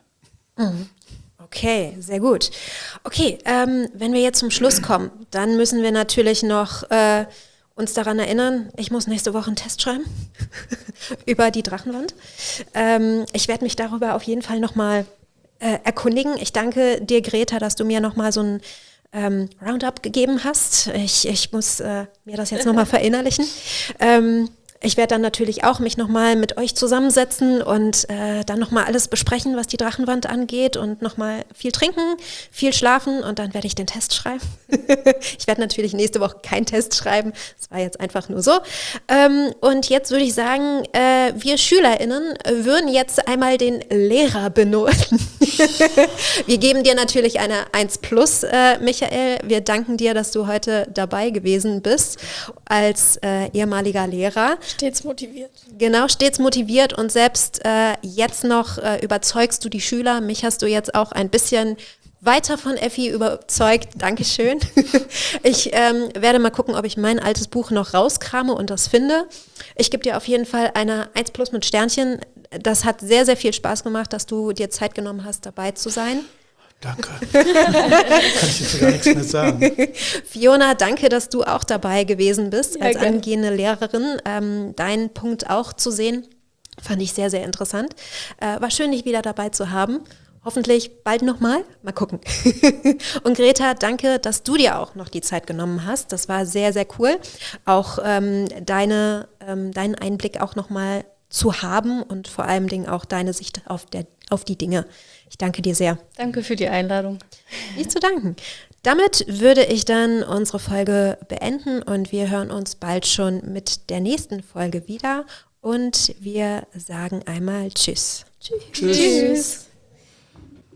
Okay, sehr gut. Okay, wenn wir jetzt zum Schluss kommen, dann müssen wir natürlich noch uns daran erinnern, ich muss nächste Woche einen Test schreiben über die Drachenwand. Ich werde mich darüber auf jeden Fall nochmal erkundigen. Ich danke dir, Greta, dass du mir nochmal so ein Roundup gegeben hast. Ich muss mir das jetzt nochmal verinnerlichen. Ich werde dann natürlich auch mich nochmal mit euch zusammensetzen und dann nochmal alles besprechen, was die Drachenwand angeht und nochmal viel trinken, viel schlafen und dann werde ich den Test schreiben. Ich werde natürlich nächste Woche keinen Test schreiben, das war jetzt einfach nur so. Und jetzt würde ich sagen, wir SchülerInnen würden jetzt einmal den Lehrer benoten. Wir geben dir natürlich eine 1+, Michael. Wir danken dir, dass du heute dabei gewesen bist als ehemaliger Lehrer. Stets motiviert. Genau, stets motiviert und selbst jetzt noch überzeugst du die Schüler. Mich hast du jetzt auch ein bisschen weiter von Effi überzeugt. Dankeschön. Ich werde mal gucken, ob ich mein altes Buch noch rauskrame und das finde. Ich gebe dir auf jeden Fall eine 1+ mit Sternchen. Das hat sehr, sehr viel Spaß gemacht, dass du dir Zeit genommen hast, dabei zu sein. Danke. Kann ich jetzt gar nichts mehr sagen. Fiona, danke, dass du auch dabei gewesen bist Ja, als gerne. angehende Lehrerin. Deinen Punkt auch zu sehen, fand ich sehr, sehr interessant. War schön, dich wieder dabei zu haben. hoffentlich bald nochmal. Mal gucken. Und Greta, danke, dass du dir auch noch die Zeit genommen hast. Das war sehr, sehr cool. Auch deinen Einblick auch nochmal zu haben und vor allem Dingen auch deine Sicht auf die Dinge. Ich danke dir sehr. Danke für die Einladung. Nicht zu danken. Damit würde ich dann unsere Folge beenden und wir hören uns bald schon mit der nächsten Folge wieder und wir sagen einmal Tschüss. Tschüss. Tschüss.